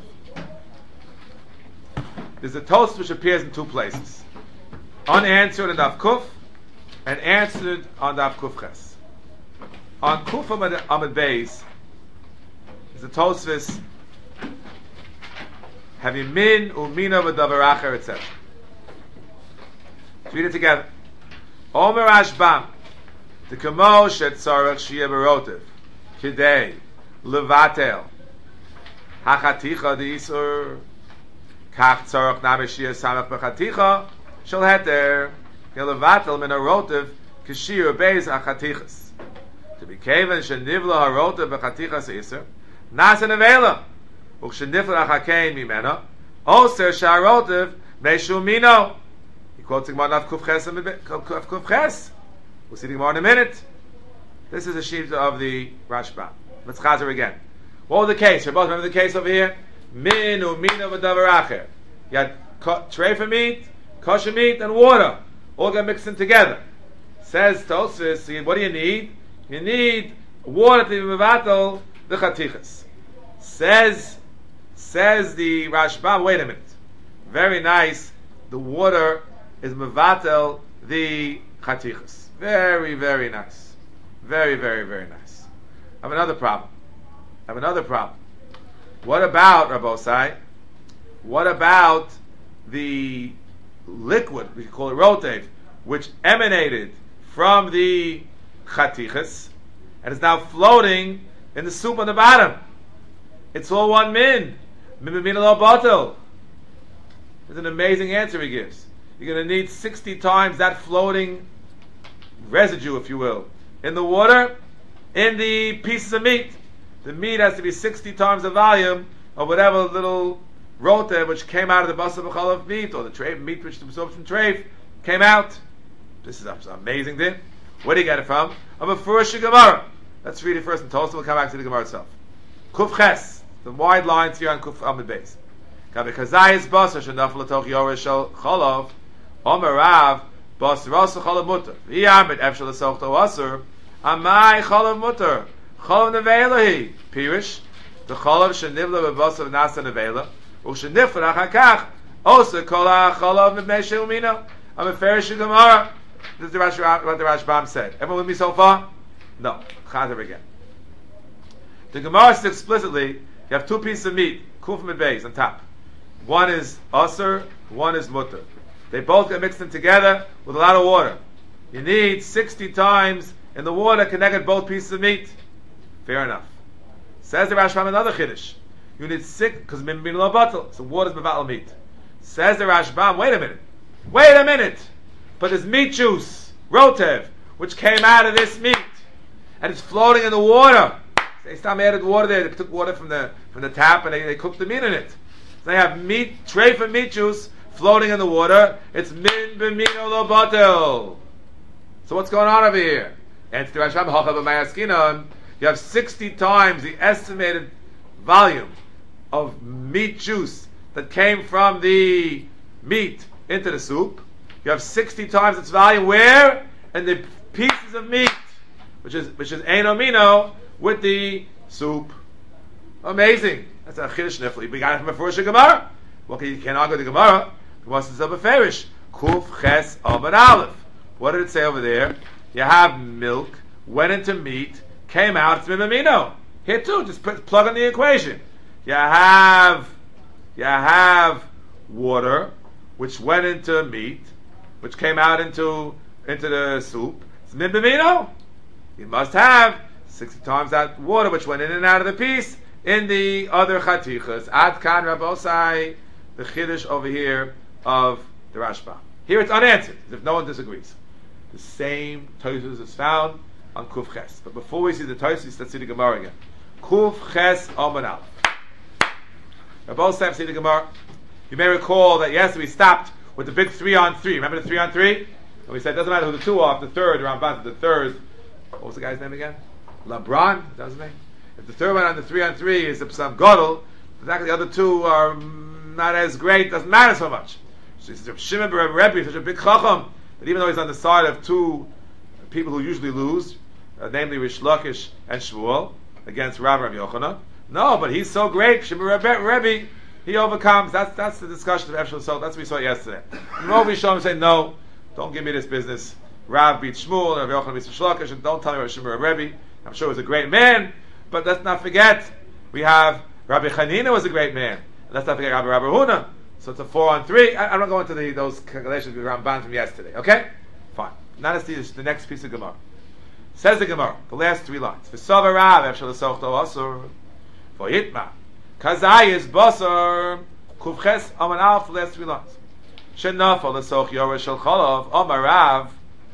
A: There's a toast which appears in two places. Unanswered in Daf Kuf, and answered on Daf Kuf Ches. On Kuf Amid Beis, there's a Tosfos having min umina v'davar acher, et cetera. Let's read it together. Omer Rashbam, the kamo shet tzarech shiyeh berotiv, kidei levatel hachaticha deisur kach tzarech name shiyeh samech bechaticha shel heter levatel min harotiv kishir beis achatichas. To be kaven shenivla harotiv bechatichas isur nas an avela ukshenifla achakein mimena oser sharotiv meishu mino. Quoting Manav Kufches and Kufches. We'll see the Gemara in a minute. This is a sheet of the Rashba. Let's chazer again. What was the case? You both remember the case over here? Min umina v'davar acher. You had treifa meat, kosher meat, and water. All got mixed in together. Says Tosfos, what do you need? You need water to be mevatel the chatichas. Says, says the Rashba, wait a minute. Very nice. The water is mevatel the chatichas. Very, very nice. Very, very, very nice. I have another problem. I have another problem. What about, Rabbosai? What about the liquid, we call it rotev, which emanated from the chatichas and is now floating in the soup on the bottom? It's all one min. Min min lo batel. It's an amazing answer he gives. You're going to need sixty times that floating residue, if you will, in the water, in the pieces of meat. The meat has to be sixty times the volume of whatever little rote which came out of the basar b'chal of meat, or the treif meat which was absorbed from treif, came out. This is an amazing thing. Where do you get it from? Of a Furush Gemara. Let's read it first and Tosfos. We'll come back to the Gemara itself. Kuf Ches, the wide lines here on Kuf Amud Beis. Kavekazayis basar shenafel latoch yoresh shel cholav. Omer Rav, bas rasa chalav mutter. V'yamid efshel l'sochto asur. Amai chalav mutter. Chalav nevelahi. Pirish. The chalav shenivla b'basav nasa nevela. U'shenifra achakach. Osa kol ha'chalav mibnei she'umina. I'm a Farish Gemara. This is the Rash, what the Rashbam said. Everyone with me so far? No. Chazer again. The Gemara says explicitly, you have two pieces of meat, kuf and beis, on top. One is asur, one is mutter. They both get mixed in together with a lot of water. You need sixty times in the water connected both pieces of meat. Fair enough. Says the Rashbam another chiddush. You need six, because min min lo batel, so water is mevatel meat. Says the Rashbam, wait a minute. Wait a minute. But there's meat juice, rotev, which came out of this meat, and it's floating in the water. They stop added water there. They took water from the from the tap and they, they cooked the meat in it. So they have meat, treif and meat juice floating in the water. It's min b'mino lo batel. So what's going on over here? And to Rashbam hachav b'mayaskinon, you have sixty times the estimated volume of meat juice that came from the meat into the soup. You have sixty times its volume where? In the pieces of meat, which is which is ein amino with the soup. Amazing. That's a chiddush nifli. We got it from a Furush Gemara. Well, you can't argue the Gemara. Gemara says of a Farish. Kuf ches amud aleph. What did it say over there? You have milk, went into meat, came out, it's min amino. Here too, just put, plug in the equation. You have, you have water, which went into meat, which came out into into the soup. It's min b'mino. You must have sixty times that water which went in and out of the piece in the other chatichas. Ad kan Rabbosai, the chiddush over here of the Rashba. Here it's unanswered, as if no one disagrees. The same Tosfos is found on Kuf Ches. But before we see the Tosfos, let's see the Gemara again. Kuf Ches Amud Aleph. Rabbosai, see the Gemara. You may recall that yesterday we stopped with the big three on three. Remember the three on three? And we said it doesn't matter who the two are. If the third, Ramban, the third, what was the guy's name again? LeBron, that was his name. If the third one on the three on three is the Psam Gadol, the fact that the other two are not as great doesn't matter so much. So he says, Shimon ben Rebbe, such a big chacham, that even though he's on the side of two people who usually lose, uh, namely Rish Lakish and Shmuel, against Rav Rav Yochanan, no, but he's so great, Shimon ben Rebbe, he overcomes. That's that's the discussion of Efshel Salt. That's what we saw yesterday. Rav Yishon say, no, don't give me this business. Rav beats Shmuel, and Rav Yochanan beats Rish Lakish, and don't tell me about Shimon ben Rebbe. I'm sure he was a great man, but let's not forget, we have Rabbi Chanina was a great man, Let's not forget Rabbi Rabbi Huna. So it's a four on three. I, I'm not going to the, those calculations with Ramban from yesterday. Okay? Fine. Now let's see the next piece of Gemara. Says the Gemara, the last three lines. V'sava Rav efshel l'sochto asur v'yitma kazayis basar kuvches aman alf. The last three lines. Shenafal l'soch yoresh shel chalav amar Rav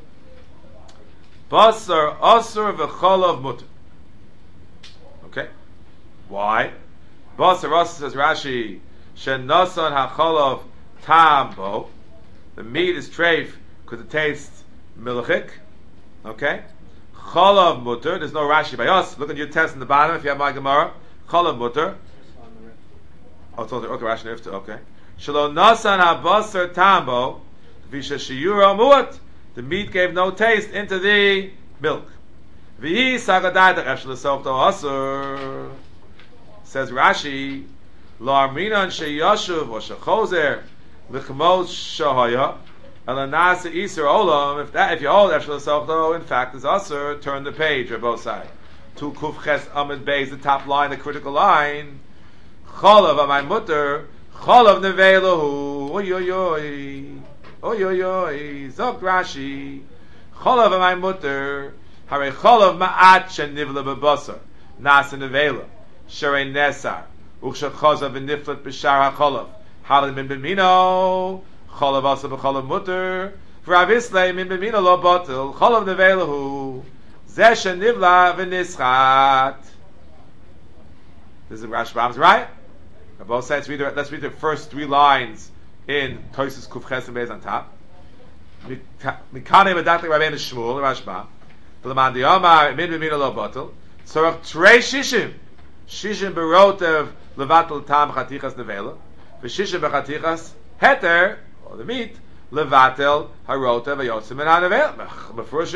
A: basar asur v'chalav mutter. Okay? Why? Basar asur, says Rashi, shenasan hachalav tambo. The meat is treif because it tastes milchik. Okay? Chalav mutter. There's no Rashi by us. Look at your test in the bottom if you have my Gemara. Chalav mutter. Oh, it's okay. Rashi nifta. Okay. Shelo nasan habasar tambo visha shiyura muat. The meat gave no taste into the milk. V'hi sagadayta efshel l'softo asur. Says Rashi, lo arminan sheyashuv or shechozer l'chmos shahaya. Elanasa Isur Olam. If that, if you hold Efshel L'Softo, in fact, is Asur. Turn the page or both sides. To Kuf Ches Amid Beis, the top line, the critical line. Cholav Amay Mutter. Cholav Neveilahu. Oy oy oy. Oy oy oy. Zok Rashi. Cholav Amay Mutter. Hare Cholav Ma'at Shen Nivla Bebasar. Nasa Neveila. Sherei Nesar. Uchsha Chazav V'Niflat B'Shar HaCholav. Halim Min B'Mino. Cholav asa b'cholav mutter. V'Rav Islay min b'mina lo batel. Cholav neveilahu. Zeh shenivla v'nischat. This is Rashbam's right. Both sides read the, let's read the first three lines in Tosis Kuf Ches and Beis on top. Mikane v'datli Rabbeinu Shmuel Rashbam. V'leman diyomar min b'mina lo batel. Tzorach trei shishim. Shishim berotev levatel tam chatichas neveilah. V'shishim b'chatichas heter. Or the meat, levatel harota v'yotzim and hanavel.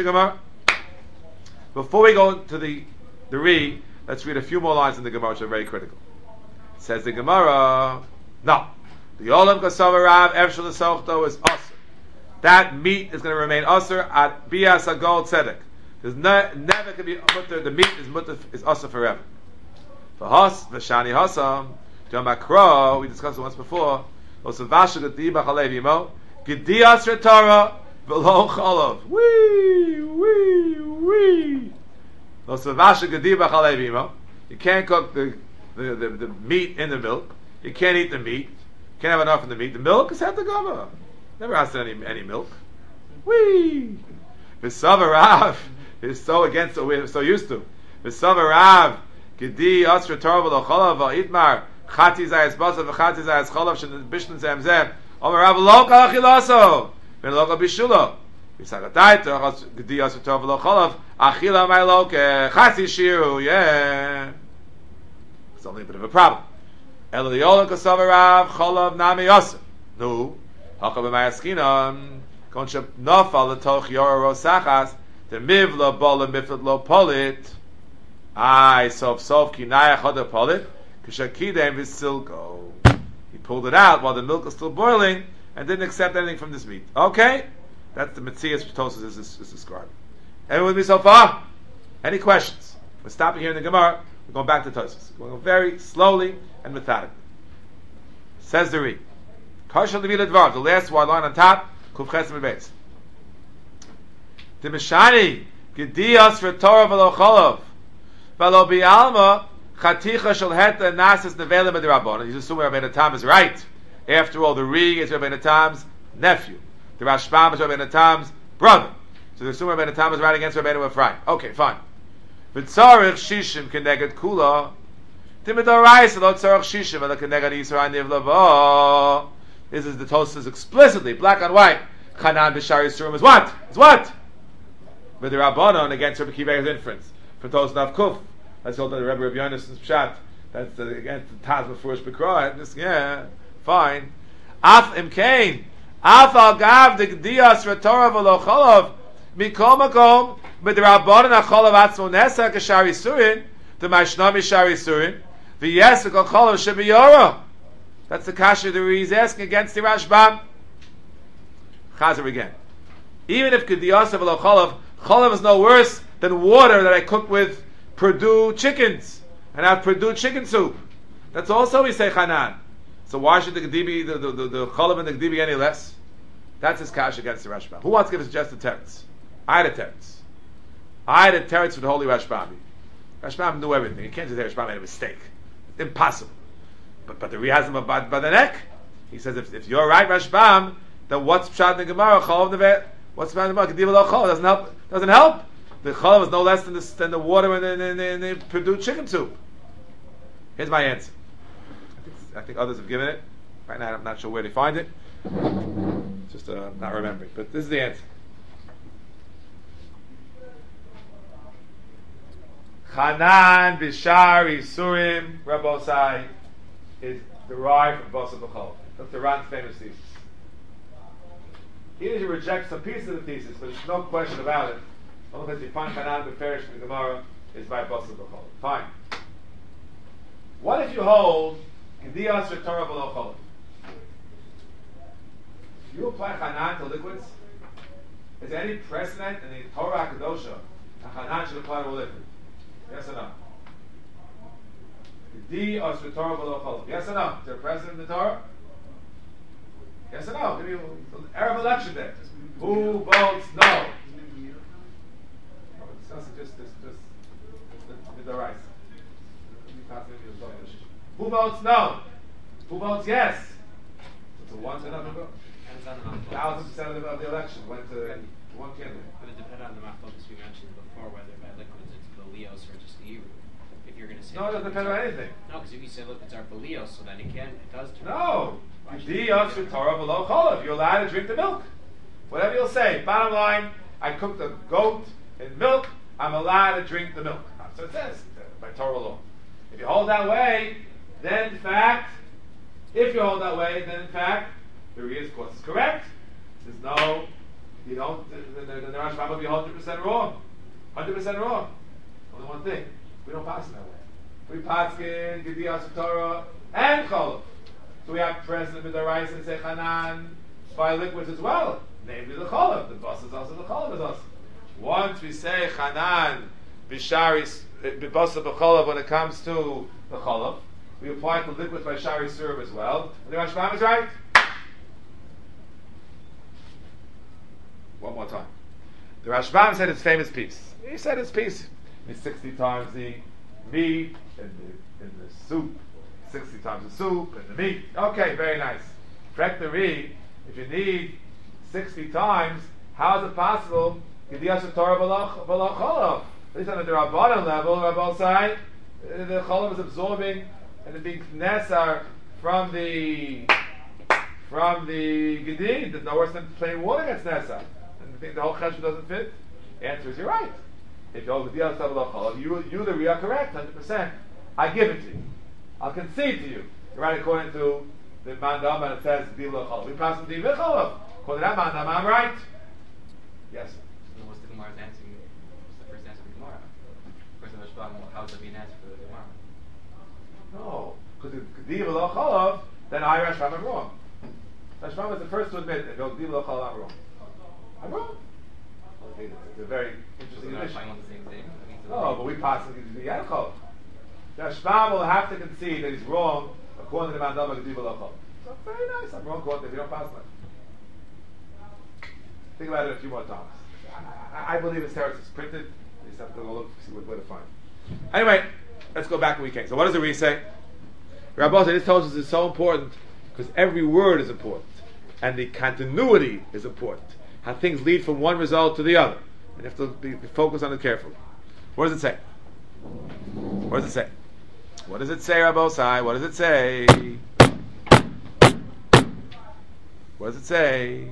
A: Before we go to the the re, let's read a few more lines in the Gemara which are very critical. Says the Gemara, no, the olam kasava rav efshel l'sochto is usher. That meat is going to remain usher at bias agol tzedek. There's ne, never can be mutter. The meat is mutter is usher forever. For hos v'shani hosam, John Makro, we discussed it once before. Osavasha gediba chalev yimo gedias retara v'lo chalav. Wee wee wee. Osavasha gediba chalev yimo. You can't cook the, the, the, the meat in the milk. You can't eat the meat. You can't have enough in the meat. The milk is hetegama. Never asked any any milk. Wee. V'sava Rav is so against what we're so used to. V'sava Rav gedi asra retara v'lo chalav v'itmar. Chati zayas basar v'chati zayas cholav shen bishlan zem zem. Omer Rav lo kal achilaso ben lo kal bishulo. V'sagatayto achas gedi asur tov v'lo cholav achila may lo ke chati shiru. Yeah, it's only a bit of a problem. Elo liyolam kasava Rav cholav nami yosef. No, hakav b'mayaskinon kon shep nofal letoch yoro rosachas the mivla bola miflat lo polit. Ay sof sof kinaya choda polit. He pulled it out while the milk is still boiling and didn't accept anything from this meat. Okay? That's the Metzias Tosas is, is, is described. Anyone with me so far? Any questions? We're stopping here in the Gemara. We're going back to Tosas. We're going very slowly and methodically. Says the Re. Karshal Levila Dvar, the last one line on top, Kuf Ches and Beis. The Meshani, Gedias for Torah v'lo cholav, v'lo bi'alma, Chaticha shel heta nasis nevela b'derabbanan. He's assuming Rabbeinu Tam is right. After all, the Ri is Rabbeinu Tam's nephew. The Rashbam is Rabbeinu Tam's brother. So the assuming Rabbeinu Tam is right against Rabbeinu Ephraim. Okay, fine. V'tzarich shishim keneged kula. Timidorais lo tzarich shishim ala keneged Yisrael nivla bo. This is the Tosas explicitly, black on white. Chanan b'shar Yisrael is what? Is what? B'derabbanan against Rabbi Kiva's inference. For Tosas Nav Kuf. That's all the Rebbe Rabbi Yonasson's pshat. That's uh, against the Taz Mefurish B'Krah. Just yeah, fine. Af imkain, af al gav the Gdias Retorah v'lo cholav mikol makom b'derabbanan acholav atzmo nesa k'shari surin the Mashnami shari surin v'yes v'kol cholav shebiyora. That's the kasha that he's asking against the Rashbam. Chazer again. Even if Gdias v'lo cholav, cholav is no worse than water that I cook with Purdue chickens and have Purdue chicken soup. That's also we say Chanan. So why should the Gedibi, the the the, the Cholav and the Gedibi be any less? That's his kash against the Rashbam. Who wants to give us just a teretz? I had a teretz. I had a teretz for the holy Rashbam. Rashbam knew everything. You can't just say Rashbam made a mistake. It's impossible. But but the Ri has him by, by the neck. He says if, if you're right, Rashbam, then what's pshat in the Gemara? Cholav never. What's pshat in the Gemara? Gedibi lo cholav doesn't help. Doesn't help. The cholav is no less than the than the water in the, in the, in the Purdue chicken soup. Here's my answer. I think, I think others have given it. Right now, I'm not sure where they find it. Just uh, not remembering. But this is the answer. Chanan Bishar Isurim Rabosai is derived from Basa B'chol. That's the Ran's famous thesis. He usually rejects some piece of the thesis, but there's no question about it. The only place you find Chanan B'ferish in the Gemara is by Basa B'chol. Fine. What if you hold Gediyas or Torah below Chol? If you apply Chanan to liquids, is there any precedent in the Torah HaKadosha that Chanan should apply to a liquid? Yes or no? Gediyas or Torah below Chol? Yes or no? Is there a precedent in the Torah? Yes or no? Give me an Arab election day. Who votes no? Discuss it just, just, just with the rice. Who votes no? Who votes yes? So it's a one to another vote. Thousand percent of the, of the election went to one candidate.
C: But it depends on the machlokas we mentioned before, whether by liquids it's Belios or just Eru. If you're going to say
A: no, it doesn't depend on anything.
C: No, because if you say liquids are Belios, so then it can, it does turn.
A: No. Gediyas for Torah below Cholav. You're allowed to drink the milk. Whatever you'll say. Bottom line, I cooked a goat in milk. I'm allowed to drink the milk. So it says by Torah law. If you hold that way, then in fact, if you hold that way, then in fact, the Riya's course is correct. There's no, you don't, the, the, the, the Rashbam will be one hundred percent wrong. one hundred percent wrong. Only one thing, we don't pass it that way. We pass in Gediyas Torah and Cholav. So we have present with the rice and say Chanan by liquids as well, namely the Cholav. The bus is also the Cholav is also. Once we say Chanan, Bisharis, Bibasa B'cholav when it comes to the Cholav, we apply it to liquids by Shari Surab as well. And the Rashbam is right. One more time. The Rashbam said his famous piece. He said his piece. It's sixty times the meat in the, in the soup, sixty times the soup and the meat. Okay, very nice. Correct the Ri. If you need sixty times, how is it possible? Gediyas Torah below Cholav. At least on the Rabbanan level, Rabbi say, the Cholav is absorbing and it being Nesar from the from the Gedin. There's no worse than plain water gets Nesar. And you think the whole Cheshbon doesn't fit? The answer is you're right. If you hold the Gediyas Torah below Cholav, you, you the Ri are correct, one hundred percent. I give it to you. I'll concede to you. You're right according to the Mandam and it says Gediyas below Cholav. We pass the Gediyas below Cholav. According to that Mandam, I'm right. Yes, sir.
C: What's the Gemara's answer? What's the first answer of the Gemara? First of all, how would that be an answer for the Gemara?
A: No, because if Gediyas below Cholav, then I Rashbam am wrong. Rashbam is the first to admit that Gediyas below Cholav I'm wrong. I'm wrong. Okay, it's a very interesting
C: so
A: admission.
C: the same thing.
A: No, but we pass the Gediyas Cholav. Rashbam will have to concede that he's wrong according to the Mandam of Gediyas below Cholav. So very nice. I'm wrong according to if you don't pass that. Think about it a few more times. I, I believe his teretz is printed. You just have to go look see what, where to find. Anyway, let's go back to we came. So what does the Ri say? Rabbi said this tells us it's so important because every word is important and the continuity is important. How things lead from one result to the other. And you have to be, be focused on it carefully. What does it say? What does it say? What does it say, Rabbi Sai? What does it say? What does it say?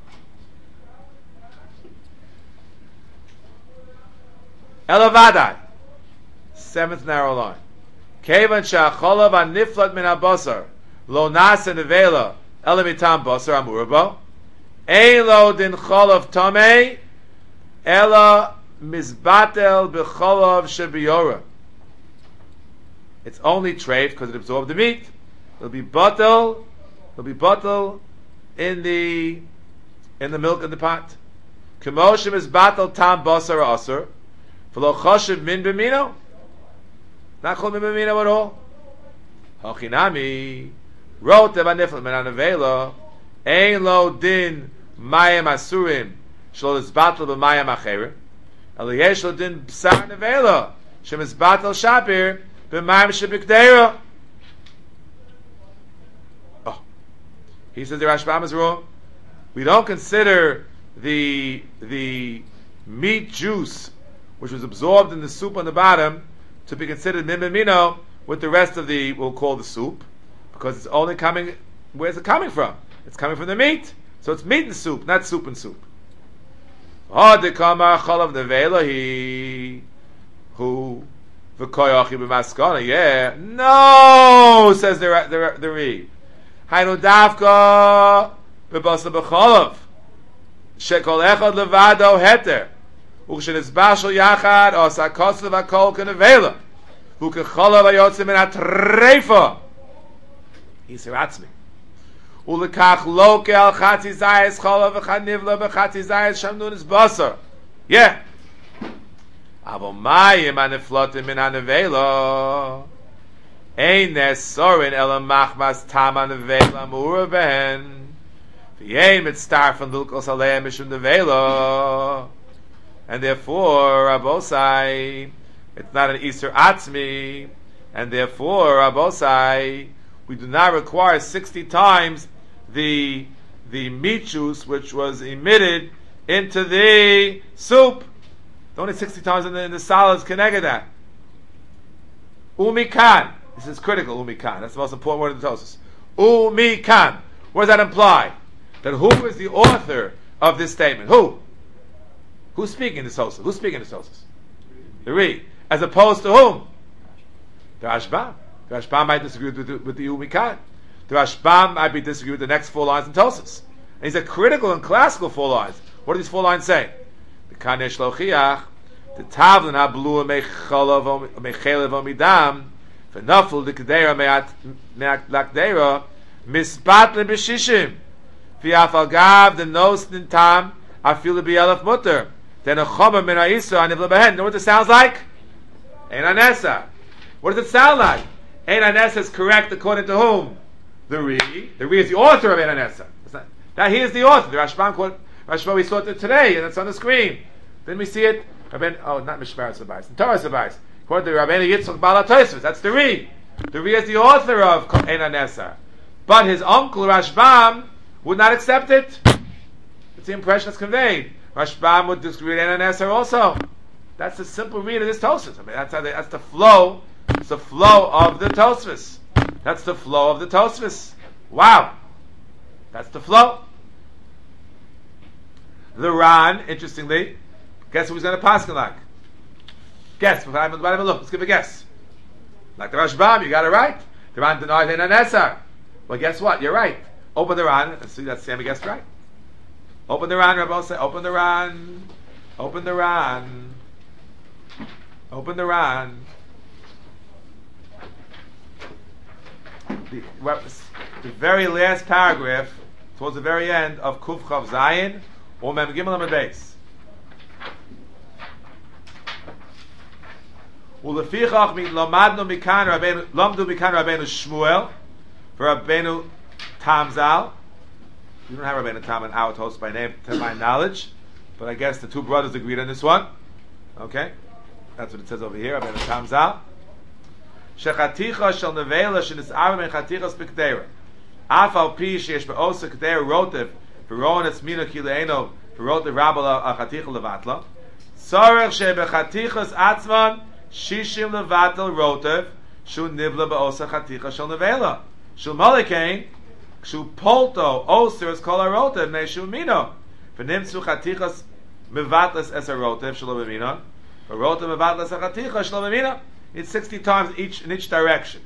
A: Elavadai, seventh narrow line. Kevan shacholav aniflat min habasar lo nasa nevela elamitam basar amurabo ein lo din cholav tamei ela mizbatel b'cholav shebiyora. It's only treif because it absorbed the meat. It'll be bottle. It'll be bottle in the in the milk in the pot. Kemoshe mizbatel tam basar asur. V'lo choshev min b'mino, not chol min b'mino at all. Hachinami Rotev anifla min anavela, ein lo din mayim asurim, shlo izbatel b'mayim acherim, el yesh lo din b'sar nevela, shem izbatel shapir b'mayim shebikdeira. Oh, he says the Rashbam is wrong. We don't consider the the meat juice, which was absorbed in the soup on the bottom, to be considered min mino with the rest of the, we'll call the soup, because it's only coming, where's it coming from? It's coming from the meat. So it's meat and soup, not soup and soup. Oh, the kamar chalav nevela who v'koyachi b'maskana. Yeah, no, says the the the Ri. Haynu davka b'basa b'chalav shekol echad levado heter u'kshenizbashel yachad osakos levakol kenevela u'kechalav ayotzim min atreifa. Yisratzmi. Ulekach loke al chatzi zayis chalav v'chad nivla b'chatzi zayis shamnun is basar. Yeah. Avo mayim aniflotim min hanevela ein nesorin ela machmas tam hanevela mu'ura behen v'yein mitztarfen lukos aleim mishum nevela. And therefore, Rabosai, it's not an Easter Atzmi, and therefore, Rabosai, we do not require sixty times the the meat juice which was emitted into the soup. Only sixty times in the, in the solids connected that. Umikan. This is critical, umikan. That's the most important word in the Tosfos. Umikan. What does that imply? That who is the author of this statement? Who? Who's speaking this Tosfos? Who's speaking this Tosfos? The Ri. As opposed to whom? The Rashbam. The Rashbam might disagree with the, with the Umikan. The Rashbam might be disagree with the next four lines in Tosfos. And these are critical and classical four lines. What do these four lines say? The Kanesh Lochiach, the Tavlin HaBlua Mechelev Omidam, V'nafel the Kedera Me'at Lakdera, Misbatle B'shishim, V'yafal Gav the Nos Nintam, Afil B'yelef Mutter, then a Chomer Min HaIsra Anivla Behen. You know what this sounds like? Ein Anessa. What does it sound like? Ein Anessa is correct according to whom? The Ri. The Ri is the author of Ein Anessa. Now he is the author. The Rashbam quote, Rashbam we saw it today, and it's on the screen. Didn't we see it? Rabbein, oh, not Mishmar Sabais, the Torah Sabais. According to Rabbeinu Yitzchak Baal HaTosfos, that's the Ri. The Ri is the author of Ein Anessa. But his uncle Rashbam would not accept it. It's the impression that's conveyed. Rashbam would disagree with Ein Anessa also. That's the simple read of this Tosfos. I mean, that's how they, that's the flow. It's the flow of the Tosfos. That's the flow of the Tosfos. Wow, that's the flow. The Ran, interestingly, guess who he's going to pass like? Guess. Without even look, let's give a guess. Like the Rashbam, you got it right. The Ran denied Ein Anessa. Well, guess what? You're right. Open the Ran and see that Sammy guessed right. Open the Ran, Rabbi say. Open the Ran. Open the Ran. Open the Ran. The, well, the very last paragraph, towards the very end of Kuf Chav Zayin, or Mem Gimel Amud Beis. Ulefichach mi lamadnu mikan Rabbeinu lamdu mikan Rabbeinu Shmuel for Rabbeinu Tamzal. We don't have Rabbeinu Tam in our host by name, to my knowledge, but I guess the two brothers agreed on this one. Okay, that's what it says over here. Rabbeinu Tamzal. Shechaticha shel nevela shenis'arim en chatichas b'kdeira. Af al pi sheyesh be'osa kdeira rotev v'roan etzmina ki le'eno v'rotev rabal al chaticha levatla. Tzarech she'bechatichas atzman shishim levatel rotev shu nivla be'osa chaticha shel nevela. Shul malikein shu polto oser es kol harotev ne shu mino. V'nimtzu chatichas mevatlas es harotev shelo b'mina. V'rotev mevatlas hachaticha shelo b'mina. It's sixty times each in each direction.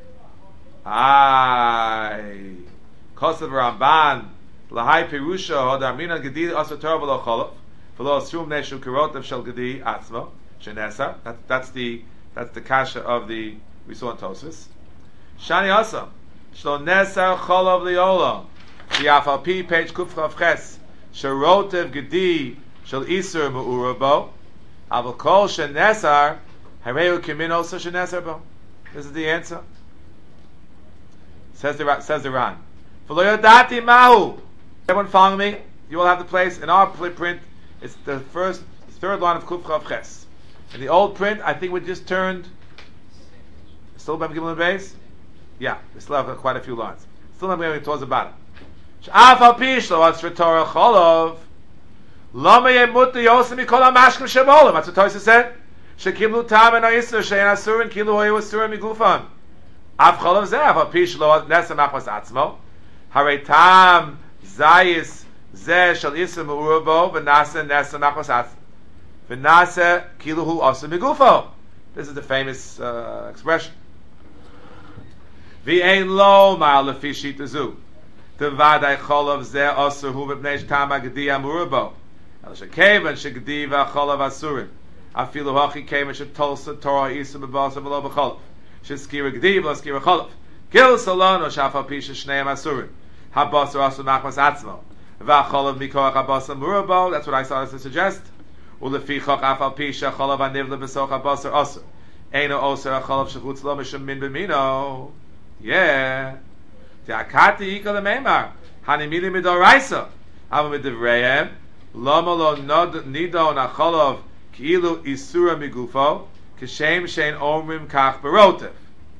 A: Ay, Kosev Ramban, Lahai Pirusha, Hodarmina Gedi Asator V'lo Cholov, V'lo Asrum Neshu Kirotev Shel Gedi Atzmo, Shenesa. That, that's the that's the kasha of the we saw in Tosfos. Shani Asa, Shlo Nesa Cholov Liola, Yafal Pi page Kufchav Ches, Sherotev Gedi Shel Isur Me'urabo, Avol Kol Shenesar. This is the answer. Says the Ra- says the Ran. V'lo yodati mahu. Everyone following me? You all have the place in our print. It's the first, third line of Kuf Chav Ches. In the old print, I think we just turned. Still Bam Gimel base. Yeah, we still have quite a few lines. Still not going towards the bottom. Sh'af al pishlo at Torah Cholov. Lama yemut yosem mikol hamashkim shabolim. That's what Tosa said. Shekimlu tam and oiser shein asurin kilu hoyu asurin migufan. Av Cholov zeh av al pishlo nesem achmas atzmo. Harei tam zayis zeh shal isem urabo v'nase nesem achmas atzmo. V'nase kilu hu asurin migufo. This is the famous uh, expression. V'ein lo ma'al lefi shita zu. Tevadai Cholov zeh asur hu v'bnei tam agdi amurabo. El shekevan shegdi v'Cholov asurim. Afilu hachi kevan shetolsa Torah isa b'basa v'lo b'Cholov. Sheskira gdi v'lo skira Cholov. Gil salon o shafal pisha shneim asurim. Habasar asur machmas atzmo. V'Cholov mikoach habasar murabo. That's what I started to suggest. Ulefichach afal pisha Cholov anivle b'soch habasar asur. Eino oser Cholov shechutz lo mishum min b'mino. Yeah. The akati ikal meimar hanimili midoraisa ava midivreim lama lo nidon acholov kiilu isura migufo kishem shein omrim kach barotev.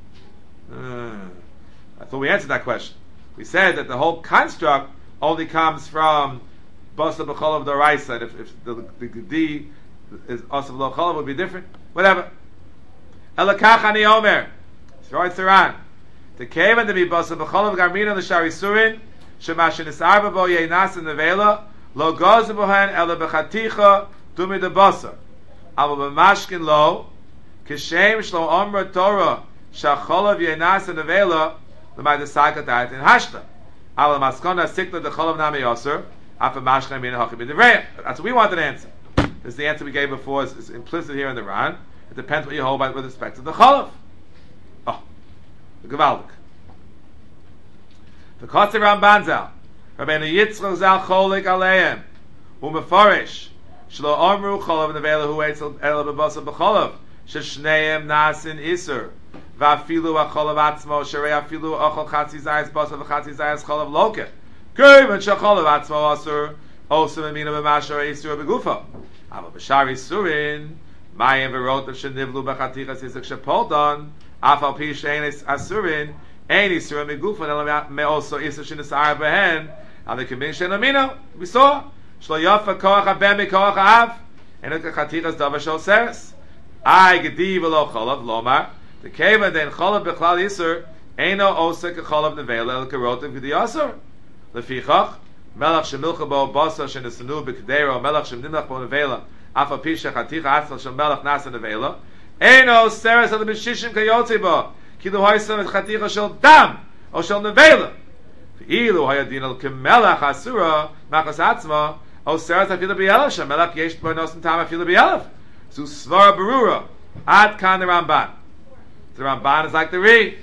A: I thought we answered that question. We said that the whole construct only comes from basa b'cholov doraisa. If, if the the gedi is also lo cholov would be different. Whatever. Elakach ani omer. Shroy Tzaran. The cave and the bibasa b'cholav garmina l'shari surin shemashin isarba bo yeinas in the vela lo goz bohan ela b'chaticha dumi de basa ava b'mashkin lo kishem shlo omra Torah shacholav yeinas in the vela l'may desaka dayat in hashta ala maskona sikla de cholav nami yoser afa mashkin amina hachim in the reim. That's what we wanted to answer. This is the answer we gave before. Is, is implicit here in the Ran. It depends what you hold by with respect to the cholav. Gewaldig. The Kotzer Rambanzal, Rabbeinu Yitzchak Zal Cholik Aleim, Umefarish, Shlo Omru Cholav Nevela Hu Eitzel Ela Bebasa B'Cholav, Sheshneim Nasin Isur, Va'afilu Acholav Atzmo, Sherei Afilu Achol Chatzi Zayas Basa V'Chatzi Zayas Cholav Loke, Gevin Shecholav Atzmo Asur, Osem Amina B'Mashar Isur B'Gufa, Ava B'Shari Surin, Mayim V'Rotav Shenivlu B'Chatichas Yitzchak Shepoldon, Afal pi she'enis asurin, ein isurim migufan elam me also isa shenisar behen. And the commission amino we saw shlo yafa koach haben mikoach av, and it chatichas davar shel seres. I gedi v'lo cholav lomar the keva den cholav bechlal isur eino osek cholav nevela el karotiv gedi asur. Lefichach melach shemilcha bo basa shenisanu b'kedero melach shemnimach bo nevela afal pi shechaticha atzal shel melach nasa nevela. Eino seres al b'shishim kayotzi bo kilu hoysam et chaticha shel dam o shel nevela ilu hayadin al kemelach asura machas atzma o seres afilu b'yelav shem melach yesh bo nosen tam afilu b'yelav so svara berura ad kan the Ramban. The Ramban is like the Ri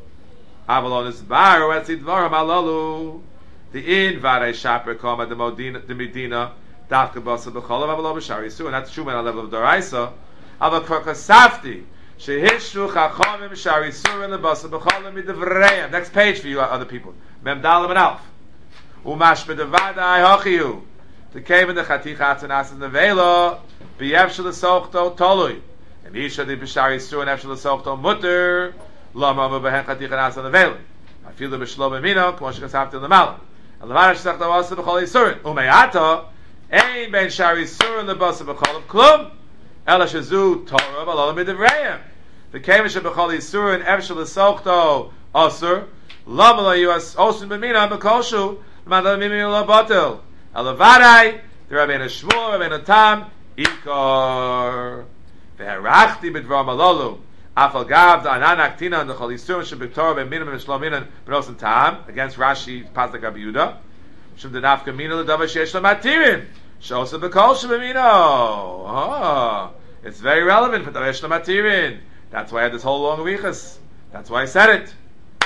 A: avalon is bar et sidvaram alalu the in varei shaper koma the modina the medina dafka basa b'cholav avalon b'shari su, and that's true on a level of doraisa. Ava Korkosafti, Shehishu Chachamim Shari Surin Lebasa B'Cholim Midivreim. Next page for you, other people. Mem Dalam and Alf. Umash B'Devadai Hochiyu. The cave in the Chaticha Atzanas in the Vela. B'Yev Shel Sochto Tolui. And Isha Di B'Shari Surin Ev Shel Sochto Mutter. Lama B'Behen Chaticha Atzanas in the Vela. Afilu B'Shlom Emino, Kmosh Kasafti in the Malam. And Levada Shechta Wasa B'Choli Surin. Umeyato. Ein Ben Shari Surin Lebasa B'Cholim Klum. Ela shazu Torah b'alolam midivreim. The kevish b'chol yisur and evshel l'sochto asur lama lo yus osun b'mina b'kolshu l'madal mimim lo batel. Ela vaday the Rabbeinu Shmuel Rabbeinu Tam ikor v'herachti b'dvar malolu afal gav da'anan aktina and the chol yisur sheb'torah b'minim b'shlominan b'nosen Tam against Rashi Pasuk Rabbi Yehuda shem denafka mina l'davar sheyesh l'matirin. Shosa b'kolshu b'mino. Oh, it's very relevant for Davesh Matirin. That's why I had this whole long wichas. That's why I said it.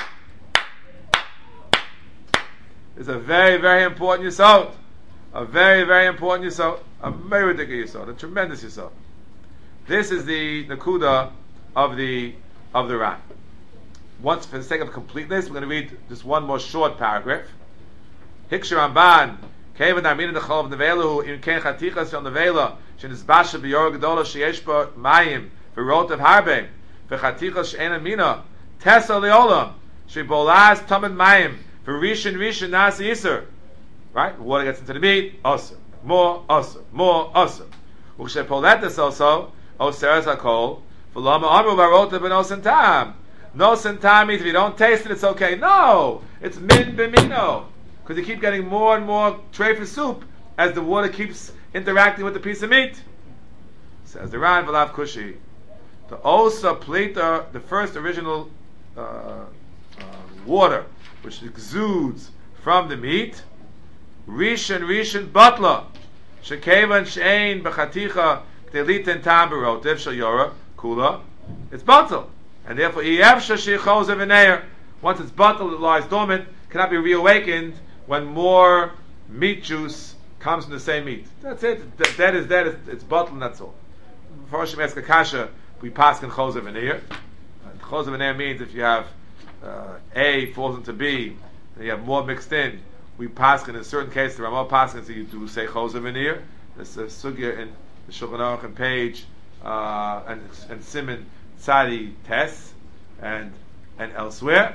A: It's a very, very important yisod. A very, very important yisod. A very ridiculous yisod. A tremendous yisod. This is the nakuda of the of the Ran. once for the sake of completeness, we're going to read just one more short paragraph. Hiksher Ramban, Kevin Armin the Chol of Nevela, in Ken Chatichas from Nevela, Shin is Basha Biyor Gedola Sheyesh Ba Mayim, Verot of Harbe, Vechatichas She'en Amina, Tessa Leolam, Shebolaz Tamid Mayim, Verishin Rishin Nasi Yisr. Right? Water gets into the meat, also. More, also. More, also. Ukshepoletis also, Oseres HaKol, V'lama Amru Varota B'nosen Tam. Nosen Tam means if you don't taste it, it's okay. No! It's min b'mino. Because you keep getting more and more tray for soup as the water keeps interacting with the piece of meat. Says the Ran V'lav Kushi. The Osa Plita, the first original uh, uh, water, which exudes from the meat, Rishon Rishon Butla, Shekevan Shein B'chaticha K'delitin Tam B'rotiv Shal Yora Kula. It's batal, and therefore Yevsha Sheichos Eveneir. Once it's batal, it lies dormant, cannot be reawakened when more meat juice comes from the same meat. That's it. That, that is that. It's, it's batal, and that's all. Before Hashem ask a kasha, we pass in Chos Eveneir. Chos Eveneir means if you have uh, A falls into B, and you have more mixed in. We paskin in certain cases, the Ramah paskin, so you do say Choser Veneer. There's a sugya in the Shulchan Aruch and page uh, and and Simon Tzadi Tes and and elsewhere.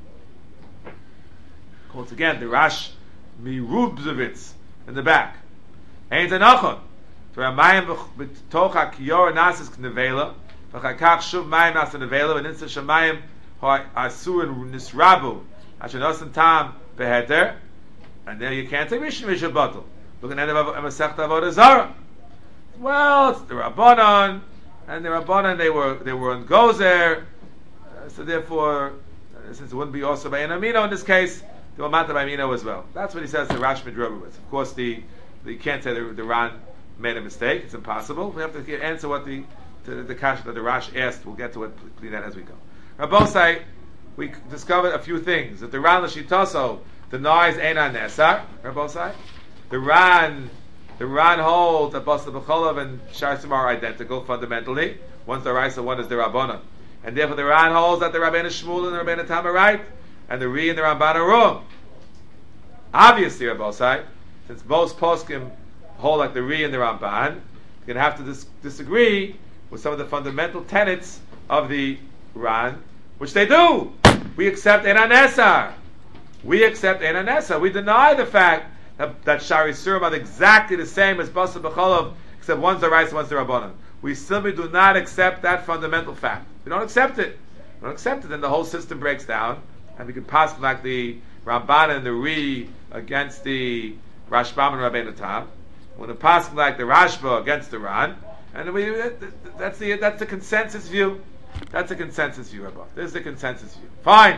A: Quotes again the Rash Mirubzovitz in the back. Ein Zanachon for a mayim b'tocha kiyora nasis knevela v'chakach shuv mayim nas knevela v'ninsa shemayim ha'asur and nisrabu asher nosen tam beheter. And there you can't say Rishon Rishon Batal. Look at the end of Masechta Avodah Zarah. Well, it's the Rabbanon, and the Rabbanon they were they were on Gozer, uh, so therefore, uh, since it wouldn't be also by an Amino in this case, they were Mata by Amino as well. That's what he says to Rash Midrobowitz. Of course, the, the you can't say the, the Ran made a mistake. It's impossible. We have to answer what the the, the kasha that the Rash asked. We'll get to it, clean that as we go. Rabbosai, we discovered a few things that the Ran Lashitaso denies Einan Nesar, Rabbosai. The Ran, the Ran holds that Basa B'cholav and Shar Simar are identical fundamentally. One's the Raisa, one is the Rabbanon. And therefore the Ran holds that the Rabbeinu Shmuel and the Rabbeinu Tam are right, and the Ri and the Ramban are wrong. Obviously, Rabbosai, since most poskim hold like the Ri and the Ramban, you're going to have to dis- disagree with some of the fundamental tenets of the Ran, which they do. We accept Einan Nesar. We accept Einan Nesar. We deny the fact that, that Shari Surim are exactly the same as Basa B'cholav, except one's the Rais and one's the Rabbanon. We simply do not accept that fundamental fact. We don't accept it. We don't accept it, then the whole system breaks down, and we can pass like the Ramban and the Ri against the Rashbam and Rabbeinu Tam. We're going to pass like the Rashba against the Ran, and we, that's the that's the consensus view. That's a consensus view, Rabbi. This is the consensus view. Fine.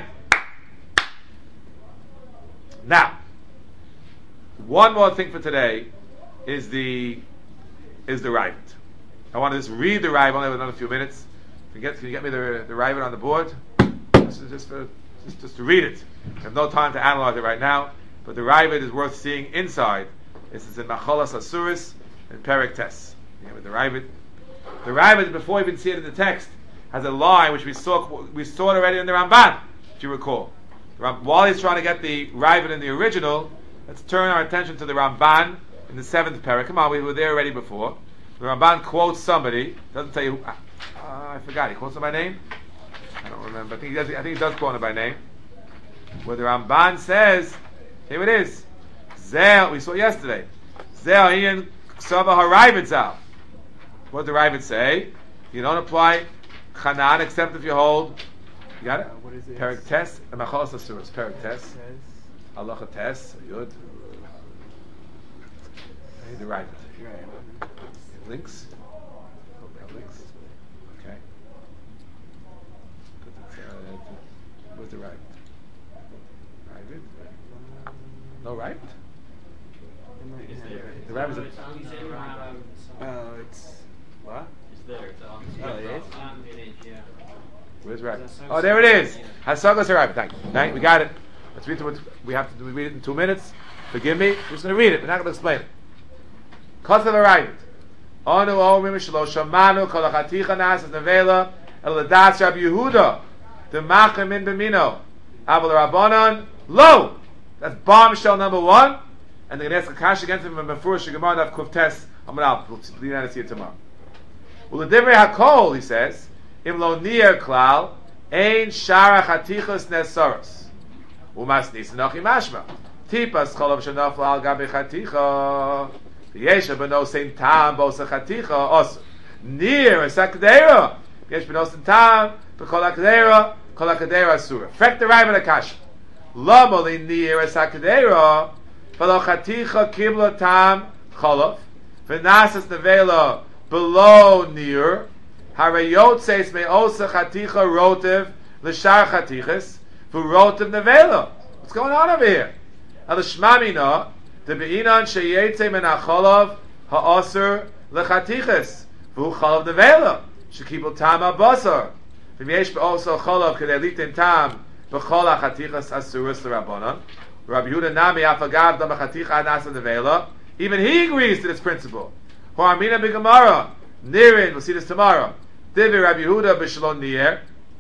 A: Now, one more thing for today is the is the Ravid. I want to just read the Ravid. Only have another few minutes. Can you get, can you get me the the Ravid on the board? This is just for just, just to read it. I have no time to analyze it right now, but the Ravid is worth seeing inside. This is in Macholas Asuris and Perek Tes. You have the Ravid. The Ravid, before you even see it in the text, has a line which we saw we saw it already in the Ramban, if you recall. While he's trying to get the Ravid in the original, let's turn our attention to the Ramban in the seventh parak. Come on, we were there already before. The Ramban quotes somebody, doesn't tell you. Uh, I forgot. He quotes him by name. I don't remember. I think he does. I think he does quote him by name. Where the Ramban says, here it is. Zel. We saw it yesterday. Zel Ian Ksava HaRavid Zal. What did the Ravid say? You don't apply Chanan except if you hold. You got it? Uh, what is it? Perek Tes and Macholas Asuros. Perek Tes. Halacha Tes. Yud. I need the Ravid. Links. Links. Okay. Where's the Ravid? Ravid. No Ravid. The Ravid is.
B: Oh, it's what?
C: It's there. It's on.
B: Oh, it is?
C: Yeah.
A: Where's Ravid? Oh, there it is. Hasagos Ravid. Thank you. Thank you. We got it. Let's read it. We have to do, read it in two minutes. Forgive me. We're just going to read it. We're not going to explain it. Kosav Ravid. Onu omrim shelo shamanu kol hachaticha nasas nevela el ladas Rabbi Yehuda the Machem in Bemino. Aval Rabbanon, lo! That's bombshell number one. And they're going to ask a kash against him from Mefurish Gemara Daf Kuf Tes Amar Al. We'll leave that here tomorrow. Well, the Divrei HaKol, he says, Im lo nir klal, ein shara chatichos nesaros. Umas nisan nochi mashma. Tipas cholav shenofla al gabi chaticha. V'yesha beno sein tam bosa chaticha osu. Nir esakdeira. V'yesh beno sein tam b'kol akdeira, kol akdeira asura. Frek the Rai Akash. Lama li nir esakdeira. V'lo chaticha kibla tam cholav. V'nasas nevela below nir. Harayotzeis me osa chaticha rotiv l'shar chatichas v'rotiv nevela. What's going on over here? Now the shmamina the beinan sheyetze min hacholov ha'aser l'chatichas v'hu cholav nevela shekibul tam ha'basar v'yesh also cholav k'dei litin tam b'chol ha'chatichas asuras l'rabbanan. Rabbi Yehuda nami afagav dam ha'chaticha nasa nevela. Even he agrees to this principle. Ho'amina b'gemara nirin. We'll see this tomorrow. Divi Rabbi Yehuda b'shalon nier.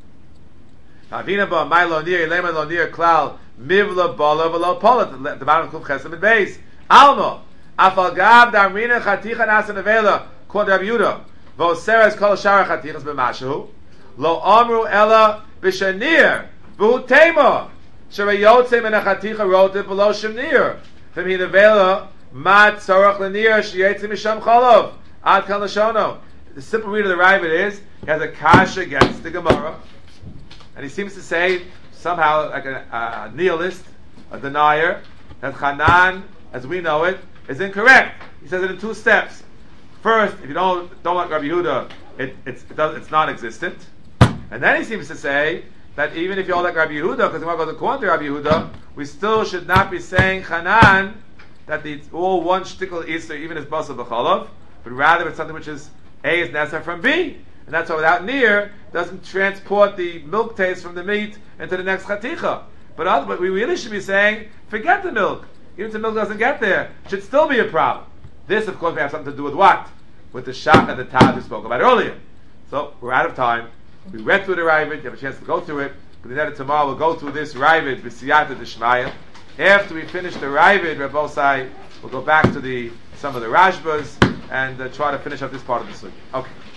A: Avina ba my lo nier lema lo nier klal mivla bala v'lo pola. The bottom of Kuf Chesed Beis. Alma afal gab darmina chaticha nasa nevela. Quote Rabbi Yehuda. V'oseres kol shara chatichas b'mashu. Lo amru ela b'shanir v'hu tema. Sherayotze min hachaticha rote v'lo shemnir. V'mi nevela mat tzorach l'nir sheyetze misham cholov. Ad kan l'shono. The simple read of the Ravid is he has a kasha against the Gemara, and he seems to say somehow like a, a nihilist, a denier, that Hanan, as we know it, is incorrect. He says it in two steps. First, if you don't don't like Rabbi Yehuda, it, it's it does, it's non-existent, and then he seems to say that even if you don't like Rabbi Yehuda, because the Gemara goes according to Rabbi Yehuda, we still should not be saying Hanan that it's all one shtickle Easter, even as Basa b'chalav, but rather it's something which is A is Nasa from B, and that's why without near doesn't transport the milk taste from the meat into the next chaticha. But, other, but we really should be saying, forget the milk. Even if the milk doesn't get there, it should still be a problem. This, of course, may have something to do with what? With the shach and the taz we spoke about earlier. So, we're out of time. We read through the Ravid, you have a chance to go through it, but then tomorrow we'll go through this Ravid, B'siyata D'Shmaya. After we finish the Ravid, Rabbosai, we'll go back to the some of the Rashbas, and uh, try to finish up this part of the sugi. Okay.